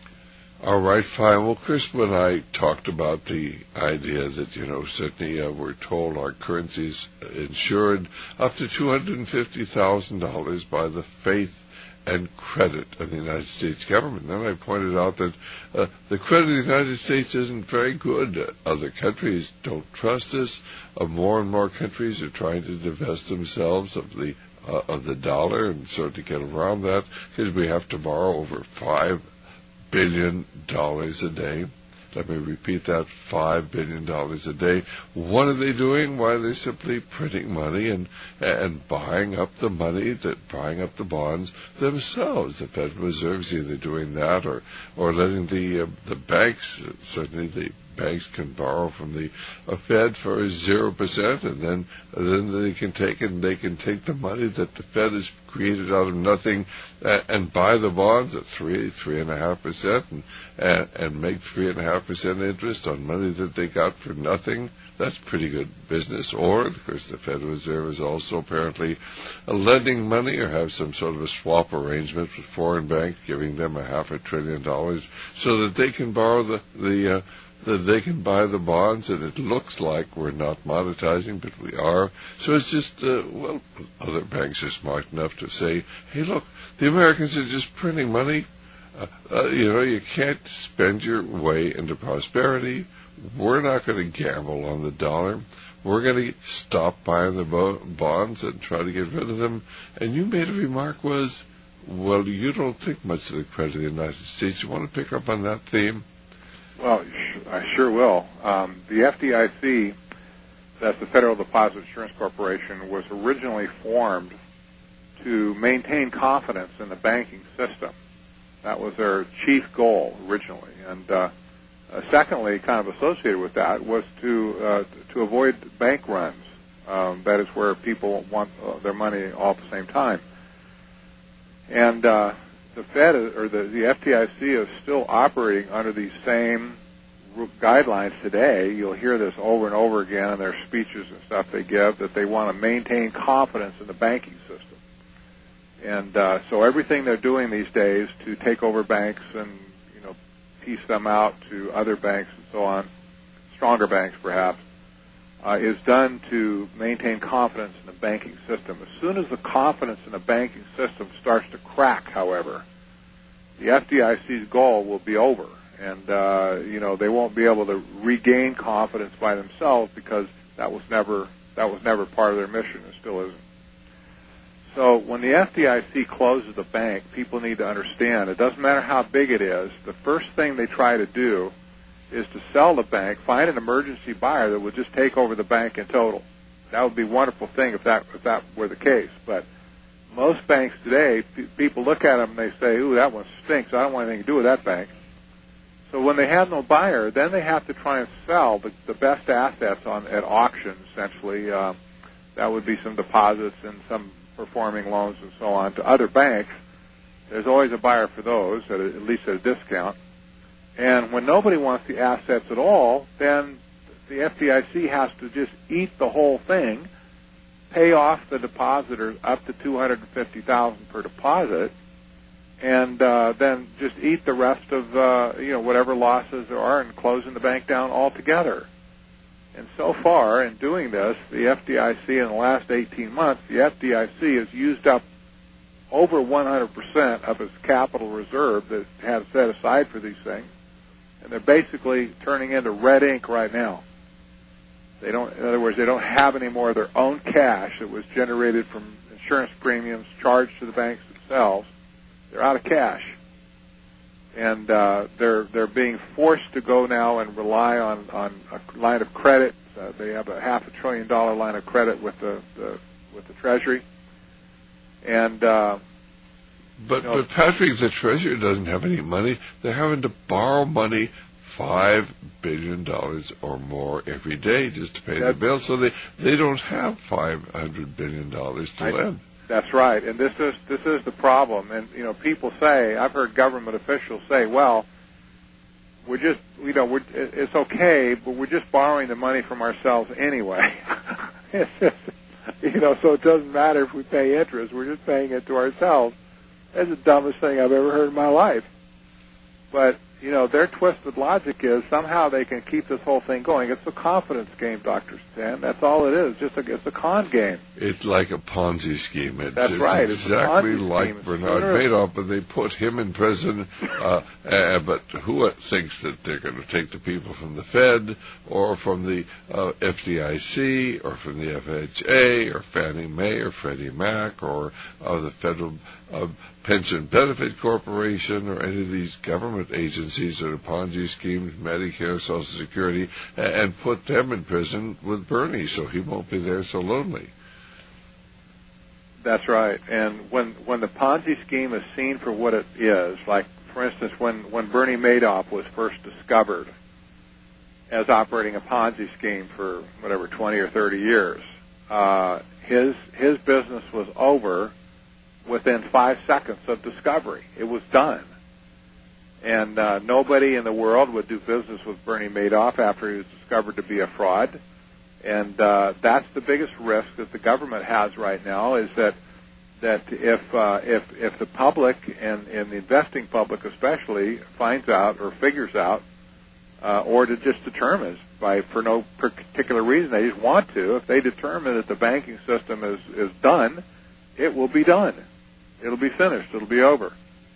S3: All right, fine. Well, Chris, when I talked about the idea that, you know, certainly uh, we're told our currency's insured up to two hundred fifty thousand dollars by the faith and credit of the United States government. Then I pointed out that uh, the credit of the United States isn't very good. Uh, other countries don't trust us. Uh, more and more countries are trying to divest themselves of the uh, of the dollar, and so to get around that, because we have to borrow over five billion dollars a day. Let me repeat that, five billion dollars a day. What are they doing? Why are they simply printing money and and buying up the money, that buying up the bonds themselves? The Federal Reserve's either doing that or or letting the uh, the banks, certainly the banks can borrow from the uh, Fed for zero percent, and then uh, then they can take it and they can take the money that the Fed has created out of nothing uh, and buy the bonds at three three and a half percent and and, and make three and a half percent interest on money that they got for nothing. That's pretty good business. Or, of course, the Federal Reserve is also apparently uh, lending money or have some sort of a swap arrangement with foreign banks, giving them a half a trillion dollars so that they can borrow the the uh, that they can buy the bonds, and it looks like we're not monetizing, but we are. So it's just, uh, well, other banks are smart enough to say, hey, look, the Americans are just printing money. Uh, uh, you know, you can't spend your way into prosperity. We're not going to gamble on the dollar. We're going to stop buying the bo- bonds and try to get rid of them. And you made a remark was, well, you don't think much of the credit of the United States. You want to pick up on that theme?
S17: Well, I sure will. Um, the F D I C, that's the Federal Deposit Insurance Corporation, was originally formed to maintain confidence in the banking system. That was their chief goal originally. And uh, uh, secondly, kind of associated with that, was to uh, to avoid bank runs. Um, that is where people want uh, their money all at the same time. And uh, the Fed or the, the F D I C is still operating under these same guidelines today. You'll hear this over and over again in their speeches and stuff they give, that they want to maintain confidence in the banking system. And uh, so everything they're doing these days to take over banks and, you know, piece them out to other banks and so on, stronger banks perhaps, uh, is done to maintain confidence in the banking system. As soon as the confidence in the banking system starts to crack, however, the F D I C's goal will be over. And, uh, you know, they won't be able to regain confidence by themselves because that was never that was never part of their mission. It still isn't. So when the F D I C closes a bank, people need to understand it doesn't matter how big it is. The first thing they try to do is to sell the bank, find an emergency buyer that would just take over the bank in total. That would be a wonderful thing if that if that were the case. But most banks today, p- people look at them and they say, ooh, that one stinks. I don't want anything to do with that bank. So when they have no buyer, then they have to try and sell the, the best assets on at auction, essentially. Uh, that would be some deposits and some performing loans and so on to other banks. There's always a buyer for those, at, a, at least at a discount. And when nobody wants the assets at all, then the F D I C has to just eat the whole thing, pay off the depositors up to two hundred fifty thousand dollars per deposit, and uh, then just eat the rest of uh, you know whatever losses there are and closing the bank down altogether. And so far, in doing this, the F D I C in the last eighteen months, the F D I C has used up over one hundred percent of its capital reserve that it had set aside for these things, and they're basically turning into red ink right now. They don't, in other words, they don't have any more of their own cash that was generated from insurance premiums charged to the banks themselves. They're out of cash, and uh, they're they're being forced to go now and rely on on a line of credit. Uh, they have a half a trillion dollar line of credit with the, the with the Treasury, and. Uh,
S3: but
S17: you know,
S3: but Patrick, the Treasury doesn't have any money. They're having to borrow money. Five billion dollars or more every day just to pay the bills, so they they don't have five hundred billion dollars to
S17: I,
S3: lend.
S17: That's right, and this is this is the problem. And you know, people say, I've heard government officials say, well, we're just you know we're it's okay, but we're just borrowing the money from ourselves anyway. It's just, you know, so it doesn't matter if we pay interest. We're just paying it to ourselves. That's the dumbest thing I've ever heard in my life. But you know, their twisted logic is somehow they can keep this whole thing going. It's a confidence game, Doctor Stan. That's all it is. Just a, it's a con game.
S3: It's like a Ponzi scheme. It's,
S17: That's
S3: it's
S17: right.
S3: exactly
S17: It's
S3: like
S17: scheme.
S3: Bernard Madoff, but they put him in prison. uh, uh, but who thinks that they're going to take the people from the Fed or from the uh, F D I C or from the F H A or Fannie Mae or Freddie Mac or uh, the Federal uh, Pension Benefit Corporation or any of these government agencies that are Ponzi schemes, Medicare, Social Security, and put them in prison with Bernie so he won't be there so lonely.
S17: That's right. And when when the Ponzi scheme is seen for what it is, like, for instance, when, when Bernie Madoff was first discovered as operating a Ponzi scheme for, whatever, twenty or thirty years, uh, his his business was over within five seconds of discovery. It was done. And uh, nobody in the world would do business with Bernie Madoff after he was discovered to be a fraud. And uh, that's the biggest risk that the government has right now, is that that if uh, if if the public and, and the investing public especially finds out or figures out, uh, or to just determines by for no particular reason, they just want to, if they determine that the banking system is is done, it will be done. It'll be finished. It'll be over.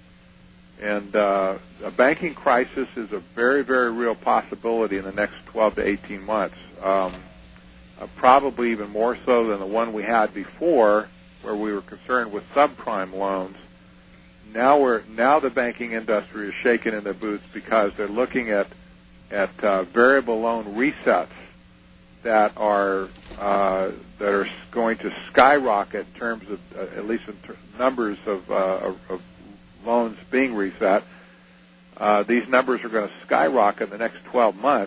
S17: And uh, a banking crisis is a very, very real possibility in the next twelve to eighteen months. Um, uh, probably even more so than the one we had before, where we were concerned with subprime loans. Now we're now the banking industry is shaking in their boots because they're looking at at uh, variable loan resets that are uh, that are going to skyrocket in terms of uh, at least in ter- numbers of, uh, of, of loans being reset. Uh, these numbers are going to skyrocket in the next twelve months,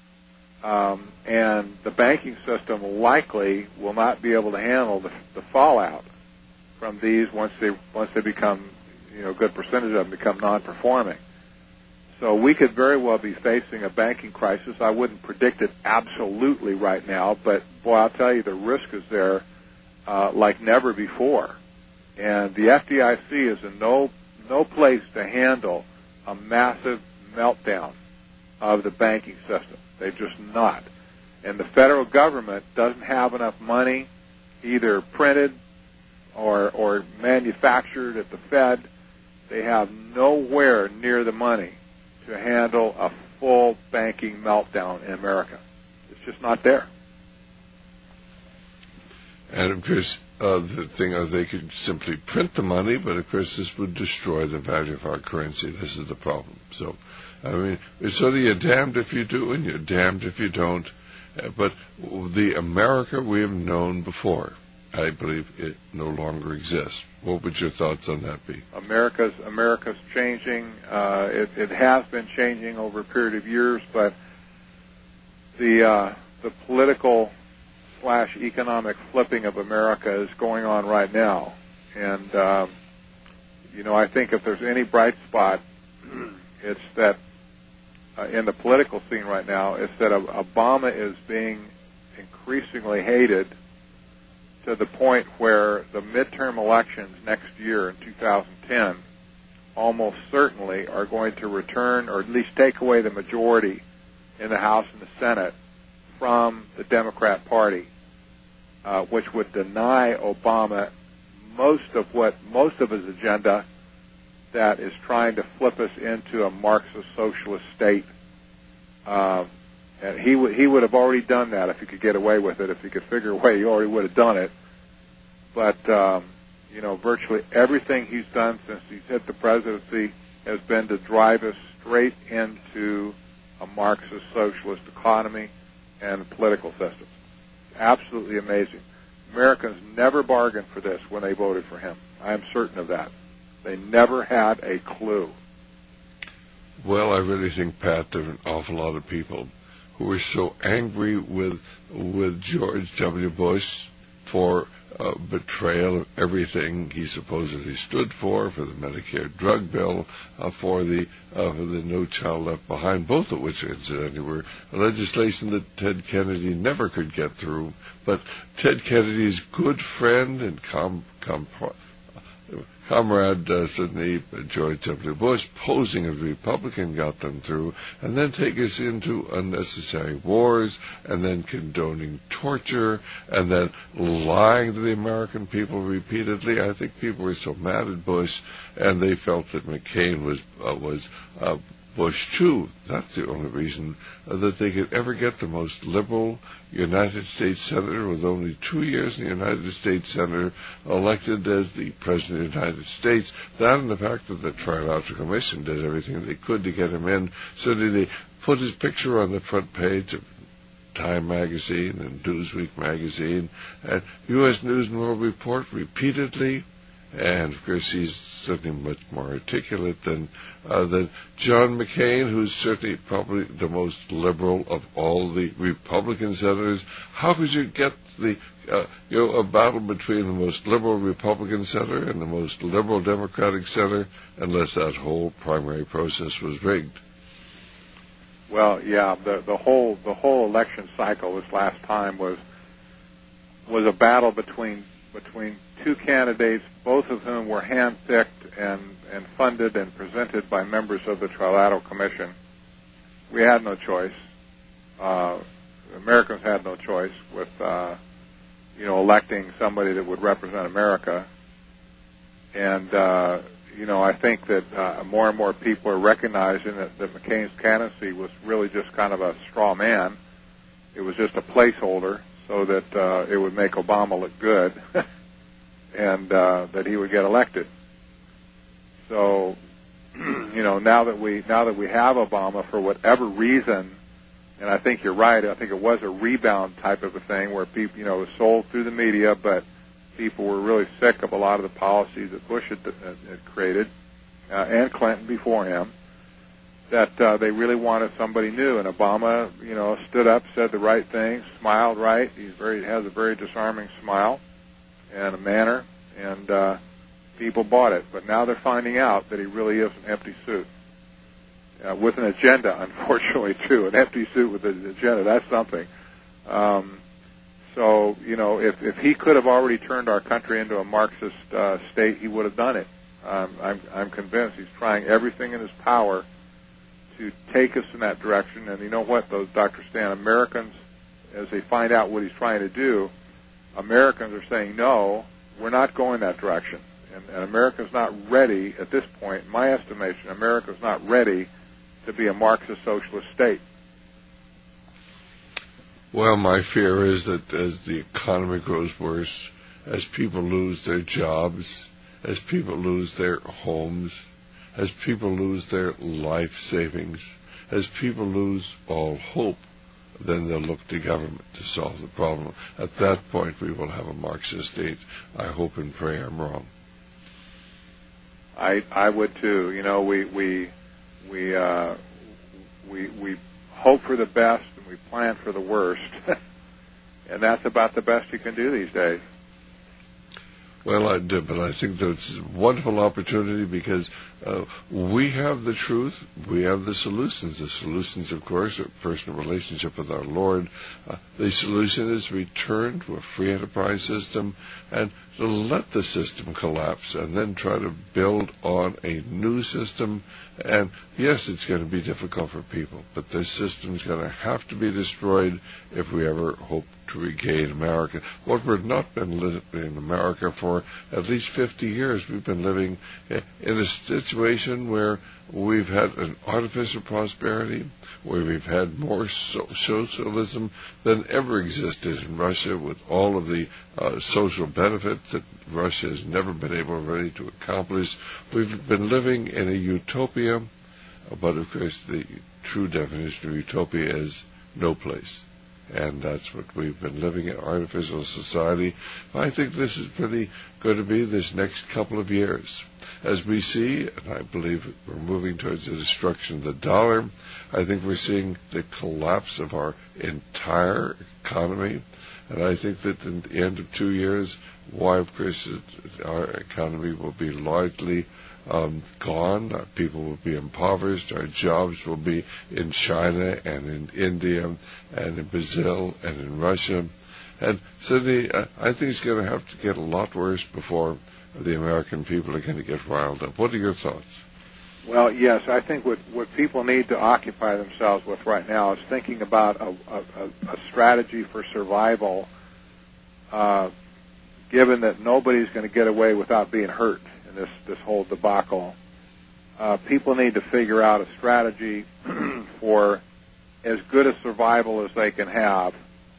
S17: um, and the banking system likely will not be able to handle the, the fallout from these once they once they become, you know, a good percentage of them become non-performing. So we could very well be facing a banking crisis. I wouldn't predict it absolutely right now, but boy, I'll tell you, the risk is there uh, like never before. And the F D I C is in no no place to handle a massive meltdown of the banking system. They're just not. And the federal government doesn't have enough money, either printed or or manufactured at the Fed. They have nowhere near the money to handle a full banking meltdown in America. It's just not there.
S3: And of course, uh, the thing is they could simply print the money, but of course this would destroy the value of our currency. This is the problem. So, I mean, it's sort of you're damned if you do and you're damned if you don't. Uh, but the America we have known before, I believe it no longer exists. What would your thoughts on that be?
S17: America's America's changing. Uh, it, it has been changing over a period of years, but the uh, the political slash economic flipping of America is going on right now. And, uh, you know, I think if there's any bright spot, it's that uh, in the political scene right now, it's that Obama is being increasingly hated to the point where the midterm elections next year in two thousand ten almost certainly are going to return or at least take away the majority in the House and the Senate from the Democrat Party, uh, which would deny Obama most of what most of his agenda that is trying to flip us into a Marxist socialist state. Uh, and he would he would have already done that if he could get away with it. If he could figure a way, he already would have done it. But um, you know, virtually everything he's done since he's hit the presidency has been to drive us straight into a Marxist socialist economy and political system. Absolutely amazing. Americans never bargained for this when they voted for him. I am certain of that. They never had a clue.
S3: Well, I really think, Pat, there are an awful lot of people who were so angry with with George W. Bush for uh, betrayal of everything he supposedly stood for, for the Medicare drug bill, uh, for the uh, for the No Child Left Behind, both of which, incidentally, were legislation that Ted Kennedy never could get through. But Ted Kennedy's good friend and com, com, comrade, uh, Sidney George W. Bush, posing as a Republican, got them through, and then take us into unnecessary wars, and then condoning torture, and then lying to the American people repeatedly. I think people were so mad at Bush, and they felt that McCain was uh, was uh, Bush too. That's the only reason uh, that they could ever get the most liberal United States senator with only two years in the United States Senate elected as the President of the United States. That and the fact that the Trilateral Commission did everything they could to get him in. So did they put his picture on the front page of Time magazine and Newsweek magazine and U S News and World Report repeatedly. And, of course, he's certainly much more articulate than, uh, than John McCain, who's certainly probably the most liberal of all the Republican senators. How could you get the, uh, you know, a battle between the most liberal Republican senator and the most liberal Democratic senator unless that whole primary process was rigged?
S17: Well, yeah, the the whole the whole election cycle this last time was was a battle between between two candidates, both of whom were handpicked and, and funded and presented by members of the Trilateral Commission. We had no choice. Uh, Americans had no choice with, uh, you know, electing somebody that would represent America. And, uh, you know, I think that uh, more and more people are recognizing that, that McCain's candidacy was really just kind of a straw man. It was just a placeholder so that uh, it would make Obama look good. and uh, that he would get elected. So, you know, now that we now that we have Obama, for whatever reason, and I think you're right, I think it was a rebound type of a thing where people, you know, it was sold through the media, but people were really sick of a lot of the policies that Bush had, had created, uh, and Clinton before him, that uh, they really wanted somebody new. And Obama, you know, stood up, said the right things, smiled right. He's very has a very disarming smile and a manner, and uh, people bought it. But now they're finding out that he really is an empty suit. Uh, with an agenda, unfortunately, too. An empty suit with an agenda, that's something. Um, so, you know, if, if he could have already turned our country into a Marxist uh, state, he would have done it. Um, I'm, I'm convinced he's trying everything in his power to take us in that direction. And you know what, those Doctor Stan, Americans, as they find out what he's trying to do, Americans are saying, no, we're not going that direction. And, and America's not ready at this point, in my estimation, America's not ready to be a Marxist socialist state.
S3: Well, my fear is that as the economy grows worse as people lose their jobs, as people lose their homes, as people lose their life savings, as people lose all hope, then they'll look to government to solve the problem. At that point, we will have a Marxist state. I hope and pray I'm wrong.
S17: I I would too. You know, we we we uh, we we hope for the best and we plan for the worst, and that's about the best you can do these days.
S3: Well, I do, but I think that's a wonderful opportunity because uh, we have the truth, we have the solutions. The solutions, of course, are personal relationship with our Lord. Uh, the solution is return to a free enterprise system and to let the system collapse and then try to build on a new system. And yes, it's going to be difficult for people, but this system is going to have to be destroyed if we ever hope to regain America. What we've not been living in America for at least fifty years, we've been living in a situation where we've had an artificial prosperity, where we've had more so- socialism than ever existed in Russia, with all of the uh, social benefits that Russia has never been able really to accomplish. We've been living in a utopia, but of course the true definition of utopia is no place. And that's what we've been living in, artificial society. I think this is pretty going to be this next couple of years. As we see, and I believe we're moving towards the destruction of the dollar, I think we're seeing the collapse of our entire economy. And I think that in the end of two years, why, of course, our economy will be largely Um, gone. Our people will be impoverished. Our jobs will be in China and in India and in Brazil and in Russia. And Sidney, I think it's going to have to get a lot worse before the American people are going to get riled up. What are your thoughts?
S17: Well, yes, I think what, what people need to occupy themselves with right now is thinking about a, a, a strategy for survival, uh, given that nobody's going to get away without being hurt in this, this whole debacle. Uh, people need to figure out a strategy for as good a survival as they can have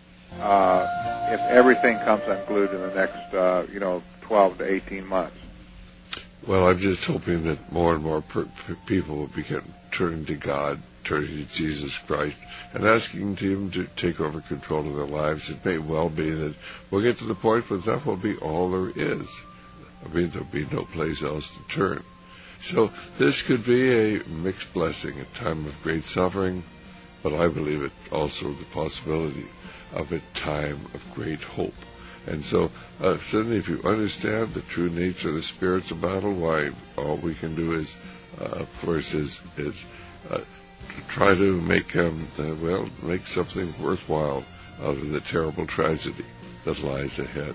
S17: uh, if everything comes unglued in the next, uh, you know, twelve to eighteen months.
S3: Well, I'm just hoping that more and more per- people will begin turning to God, turning to Jesus Christ, and asking Him to take over control of their lives. It may well be that we'll get to the point where that will be all there is. I mean, there'll be no place else to turn. So this could be a mixed blessing, a time of great suffering, but I believe it also the possibility of a time of great hope. And so, uh, Sidney, if you understand the true nature of the spiritual battle, why all we can do is, uh, of course, is is uh, to try to make um, uh, well make something worthwhile out of the terrible tragedy that lies ahead.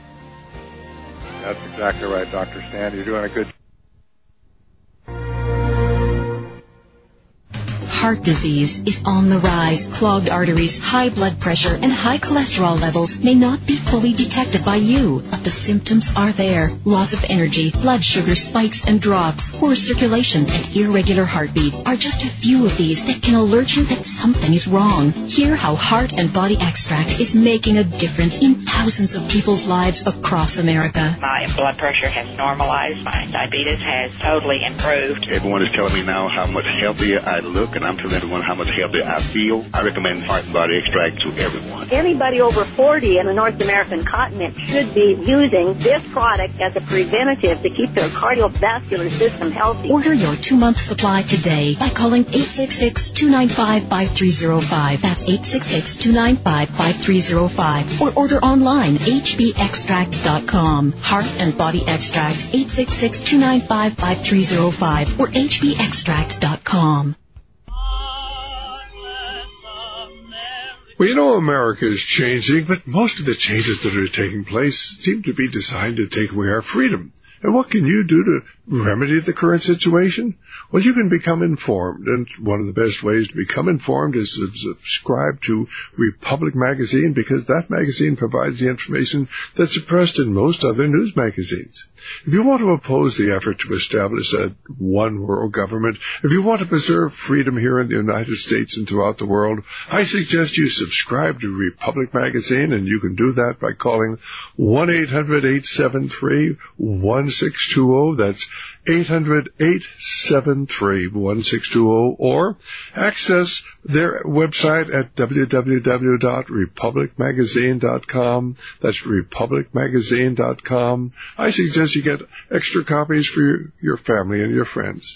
S17: That's exactly right, Doctor Stan. You're doing a good job.
S11: Heart disease is on the rise. Clogged arteries, high blood pressure, and high cholesterol levels may not be fully detected by you, but the symptoms are there. Loss of energy, blood sugar spikes and drops, poor circulation, and irregular heartbeat are just a few of these that can alert you that something is wrong. Hear how Heart and Body Extract is making a difference in thousands of people's lives across America.
S12: My blood pressure has normalized. My diabetes has totally improved.
S13: Everyone is telling me now how much healthier I look, and I'm telling everyone how much healthier I feel. I recommend Heart and Body Extract to everyone.
S14: Anybody over forty in the North American continent should be using this product as a preventative to keep their cardiovascular system healthy.
S11: Order your two-month supply today by calling eight six six, two nine five, five three zero five. That's eight six six, two nine five, five three zero five. Or order online, h b extract dot com. Heart and Body Extract, eight six six, two nine five, five three zero five or h b extract dot com.
S3: Well, you know, America is changing, but most of the changes that are taking place seem to be designed to take away our freedom. And what can you do to remedy the current situation? Well, you can become informed, and one of the best ways to become informed is to subscribe to Republic Magazine, because that magazine provides the information that's suppressed in most other news magazines. If you want to oppose the effort to establish a one world government, if you want to preserve freedom here in the United States and throughout the world, I suggest you subscribe to Republic Magazine, and you can do that by calling one eight hundred eight seven three one six two zero. That's eight hundred eight seven three one six two zero, or access their website at w w w dot republic magazine dot com. That's republic magazine dot com. I suggest you get extra copies for your, your family and your friends.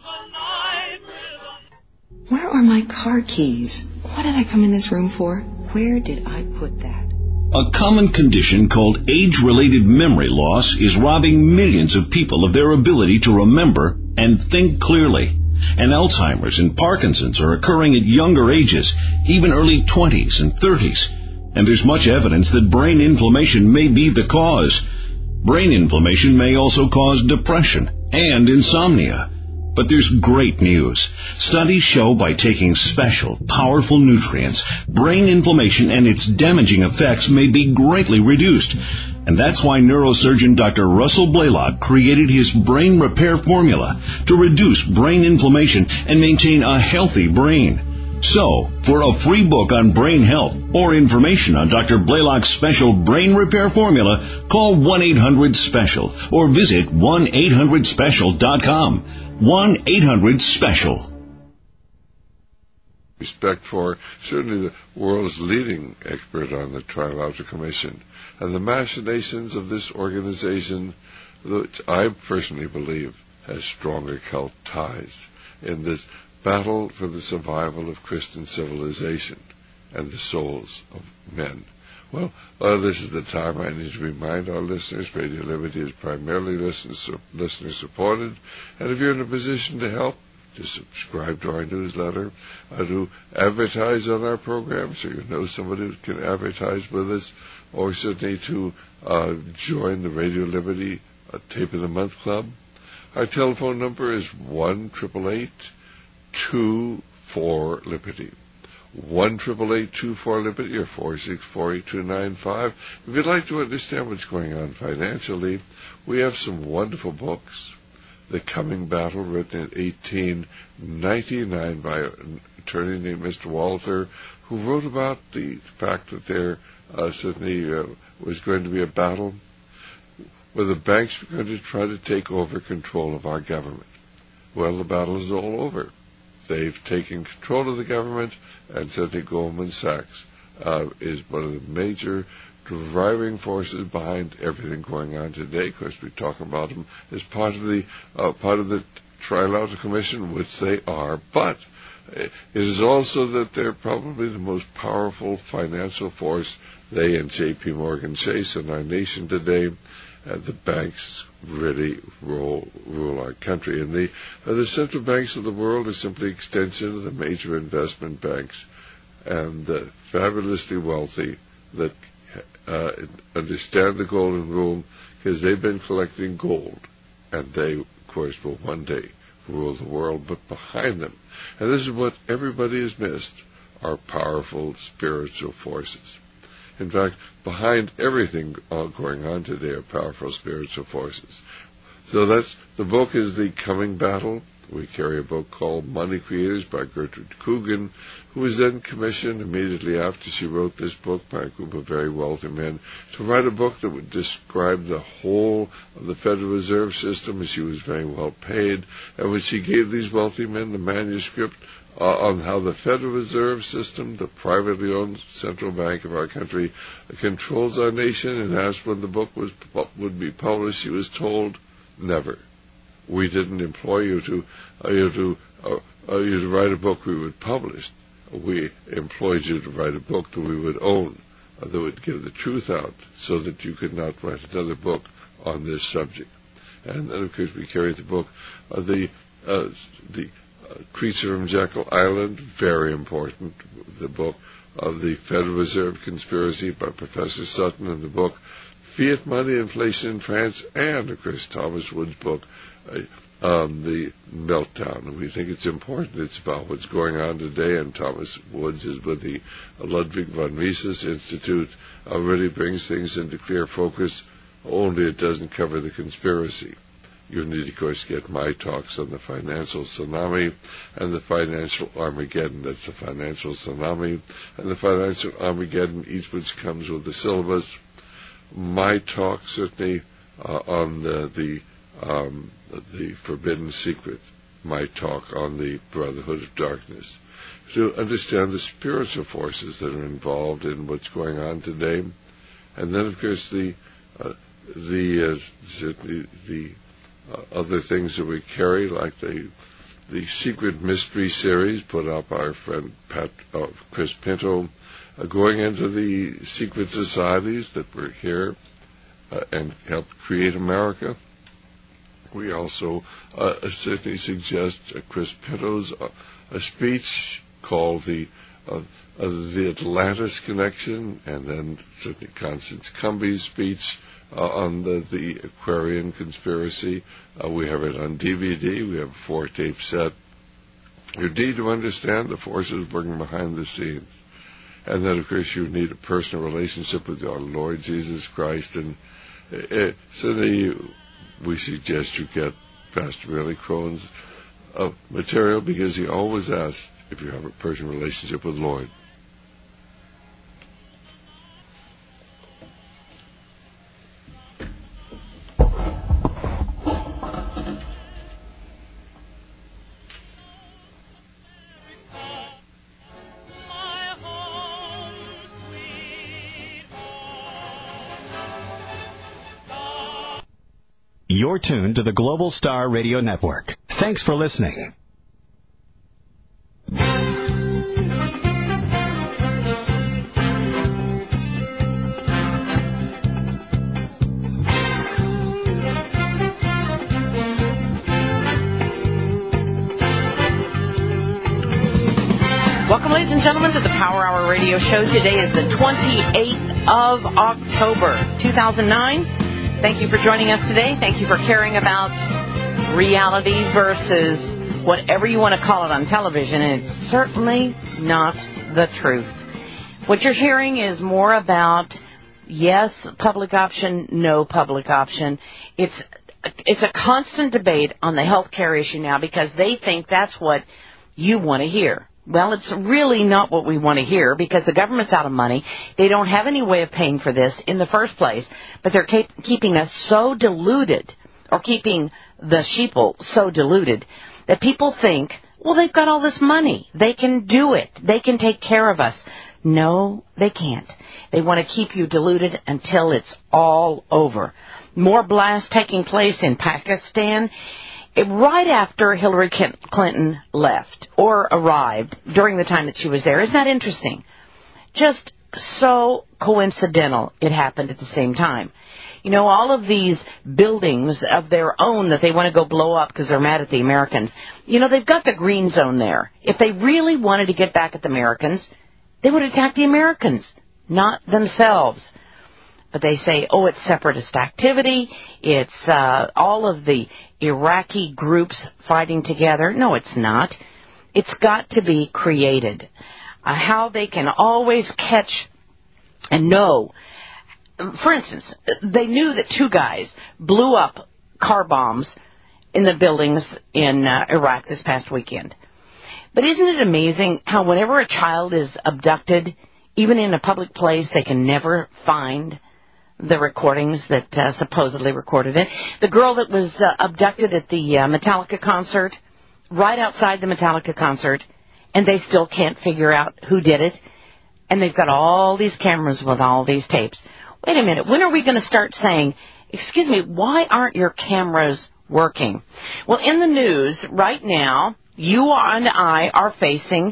S15: Where are my car keys? What did I come in this room for? Where did I put that?
S16: A common condition called age-related memory loss is robbing millions of people of their ability to remember and think clearly. And Alzheimer's and Parkinson's are occurring at younger ages, even early twenties and thirties. And there's much evidence that brain inflammation may be the cause. Brain inflammation may also cause depression and insomnia. But there's great news. Studies show by taking special, powerful nutrients, brain inflammation and its damaging effects may be greatly reduced. And that's why neurosurgeon Doctor Russell Blaylock created his brain repair formula to reduce brain inflammation and maintain a healthy brain. So, for a free book on brain health or information on Doctor Blaylock's special brain repair formula, call one eight hundred special or visit one eight hundred special dot com. one eight hundred special.
S3: Respect for certainly the world's leading expert on the Trilateral Commission and the machinations of this organization, which I personally believe has strong occult ties in this battle for the survival of Christian civilization and the souls of men. Well, uh, this is the time I need to remind our listeners, Radio Liberty is primarily listener supported, and if you're in a position to help, to subscribe to our newsletter, uh, to advertise on our program so you know somebody who can advertise with us, or certainly to uh, join the Radio Liberty uh, Tape of the Month Club. Our telephone number is one eight eight eight two four Liberty. one eight eight eight two four Liberty or four six four eight two nine five. If you'd like to understand what's going on financially, we have some wonderful books. The Coming Battle, written in eighteen ninety-nine by an attorney named Mister Walther, who wrote about the fact that there uh, certainly uh, was going to be a battle where the banks were going to try to take over control of our government. Well, the battle is all over. They've taken control of the government, and certainly Goldman Sachs uh, is one of the major driving forces behind everything going on today. Of course, we talk about them as part of the uh, part of the Trilateral Commission, which they are. But it is also that they're probably the most powerful financial force. They and J P Morgan Chase in our nation today. Uh, the banks really rule, rule our country. And the, uh, the central banks of the world are simply extension of the major investment banks and the fabulously wealthy that uh, understand the golden rule because they've been collecting gold. And they, of course, will one day rule the world. But behind them, and this is what everybody has missed, are powerful spiritual forces. In fact, behind everything going on today are powerful spiritual forces. So that's the book is The Coming Battle. We carry a book called Money Creators by Gertrude Coogan, who was then commissioned immediately after she wrote this book by a group of very wealthy men to write a book that would describe the whole of the Federal Reserve System, and she was very well paid. And when she gave these wealthy men the manuscript Uh, on how the Federal Reserve System, the privately owned central bank of our country, uh, controls our nation, and asked when the book was would be published, she was told, never. We didn't employ you to uh, you to uh, uh, you to write a book we would publish. We employed you to write a book that we would own, uh, that would give the truth out, so that you could not write another book on this subject. And then, of course, we carried the book, uh, the uh, the. Uh, Creature from Jekyll Island, very important, the book of the Federal Reserve Conspiracy by Professor Sutton, and the book Fiat Money, Inflation in France, and, of course, Thomas Wood's book, um, the meltdown. And we think it's important. It's about what's going on today, and Thomas Woods is with the Ludwig von Mises Institute, uh, really brings things into clear focus, only it doesn't cover the conspiracy. You need, of course, get my talks on the financial tsunami and the financial Armageddon. That's the financial tsunami and the financial Armageddon, each which comes with a syllabus. My talk, certainly, uh, on the, the, um, the Forbidden Secret. My talk on the Brotherhood of Darkness. To understand the spiritual forces that are involved in what's going on today. And then, of course, the, uh, the, uh, certainly the, Uh, other things that we carry, like the the Secret Mystery series put up by our friend Pat, uh, Chris Pinto, uh, going into the secret societies that were here uh, and helped create America. We also uh, certainly suggest uh, Chris Pinto's uh, a speech called the uh, uh, the Atlantis Connection, and then certainly Constance Cumby's speech Uh, on the, the Aquarian conspiracy. Uh, we have it on D V D. We have a four-tape set. You need to understand the forces working behind the scenes. And then, of course, you need a personal relationship with our Lord Jesus Christ. And uh, so the, we suggest you get Pastor Billy Crone's uh, material, because he always asks if you have a personal relationship with the Lord.
S18: You're tuned to the Global Star Radio Network. Thanks for listening.
S19: Welcome, ladies and gentlemen, to the Power Hour Radio Show. Today is the twenty-eighth of October, two thousand nine. Thank you for joining us today. Thank you for caring about reality versus whatever you want to call it on television, and it's certainly not the truth. What you're hearing is more about, yes, public option, no public option. It's it's a constant debate on the health care issue now, because they think that's what you want to hear. Well, it's really not what we want to hear, because the government's out of money. They don't have any way of paying for this in the first place, but they're keep, keeping us so deluded, or keeping the sheeple so deluded, that people think, well, they've got all this money. They can do it. They can take care of us. No, they can't. They want to keep you deluded until it's all over. More blasts taking place in Pakistan right after Hillary Clinton left or arrived during the time that she was there. Isn't that interesting? Just so coincidental it happened at the same time. You know, all of these buildings of their own that they want to go blow up because they're mad at the Americans, you know, they've got the green zone there. If they really wanted to get back at the Americans, they would attack the Americans, not themselves. But they say, oh, it's separatist activity. It's uh, all of the Iraqi groups fighting together. No, it's not. It's got to be created. Uh, how they can always catch and know. For instance, they knew that two guys blew up car bombs in the buildings in uh, Iraq this past weekend. But isn't it amazing how whenever a child is abducted, even in a public place, they can never find the recordings that uh, supposedly recorded it. The girl that was uh, abducted at the uh, Metallica concert, right outside the Metallica concert, and they still can't figure out who did it. And they've got all these cameras with all these tapes. Wait a minute, when are we going to start saying, excuse me, why aren't your cameras working? Well, in the news right now, you and I are facing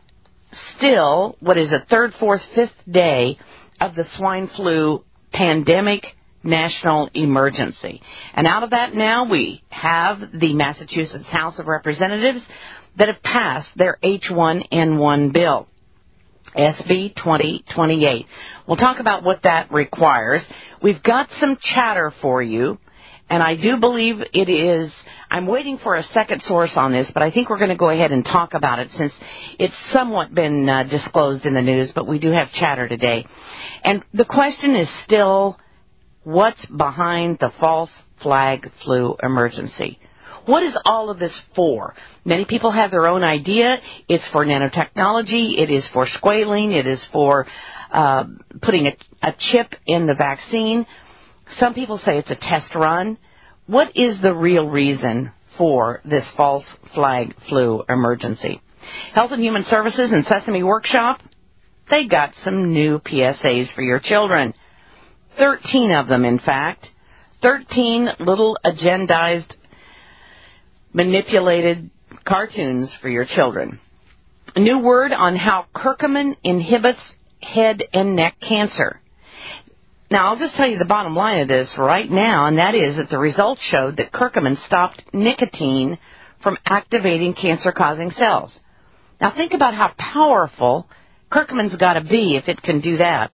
S19: still, what is it, third, fourth, fifth day of the swine flu pandemic national emergency. And out of that now we have the Massachusetts House of Representatives that have passed their H one N one bill, S B twenty twenty-eight. We'll talk about what that requires. We've got some chatter for you, And I do believe it is, I'm waiting for a second source on this, but I think we're going to go ahead and talk about it since it's somewhat been uh, disclosed in the news, but we do have chatter today. And the question is still, what's behind the false flag flu emergency? What is all of this for? Many people have their own idea. It's for nanotechnology. It is for squalene. It is for uh, putting a, a chip in the vaccine. Some people say it's a test run. What is the real reason for this false flag flu emergency? Health and Human Services and Sesame Workshop, they got some new P S As for your children. Thirteen of them, in fact. Thirteen little agendized, manipulated cartoons for your children. A new word on how curcumin inhibits head and neck cancer. Now, I'll just tell you the bottom line of this right now, and that is that the results showed that curcumin stopped nicotine from activating cancer-causing cells. Now, think about how powerful curcumin's got to be if it can do that.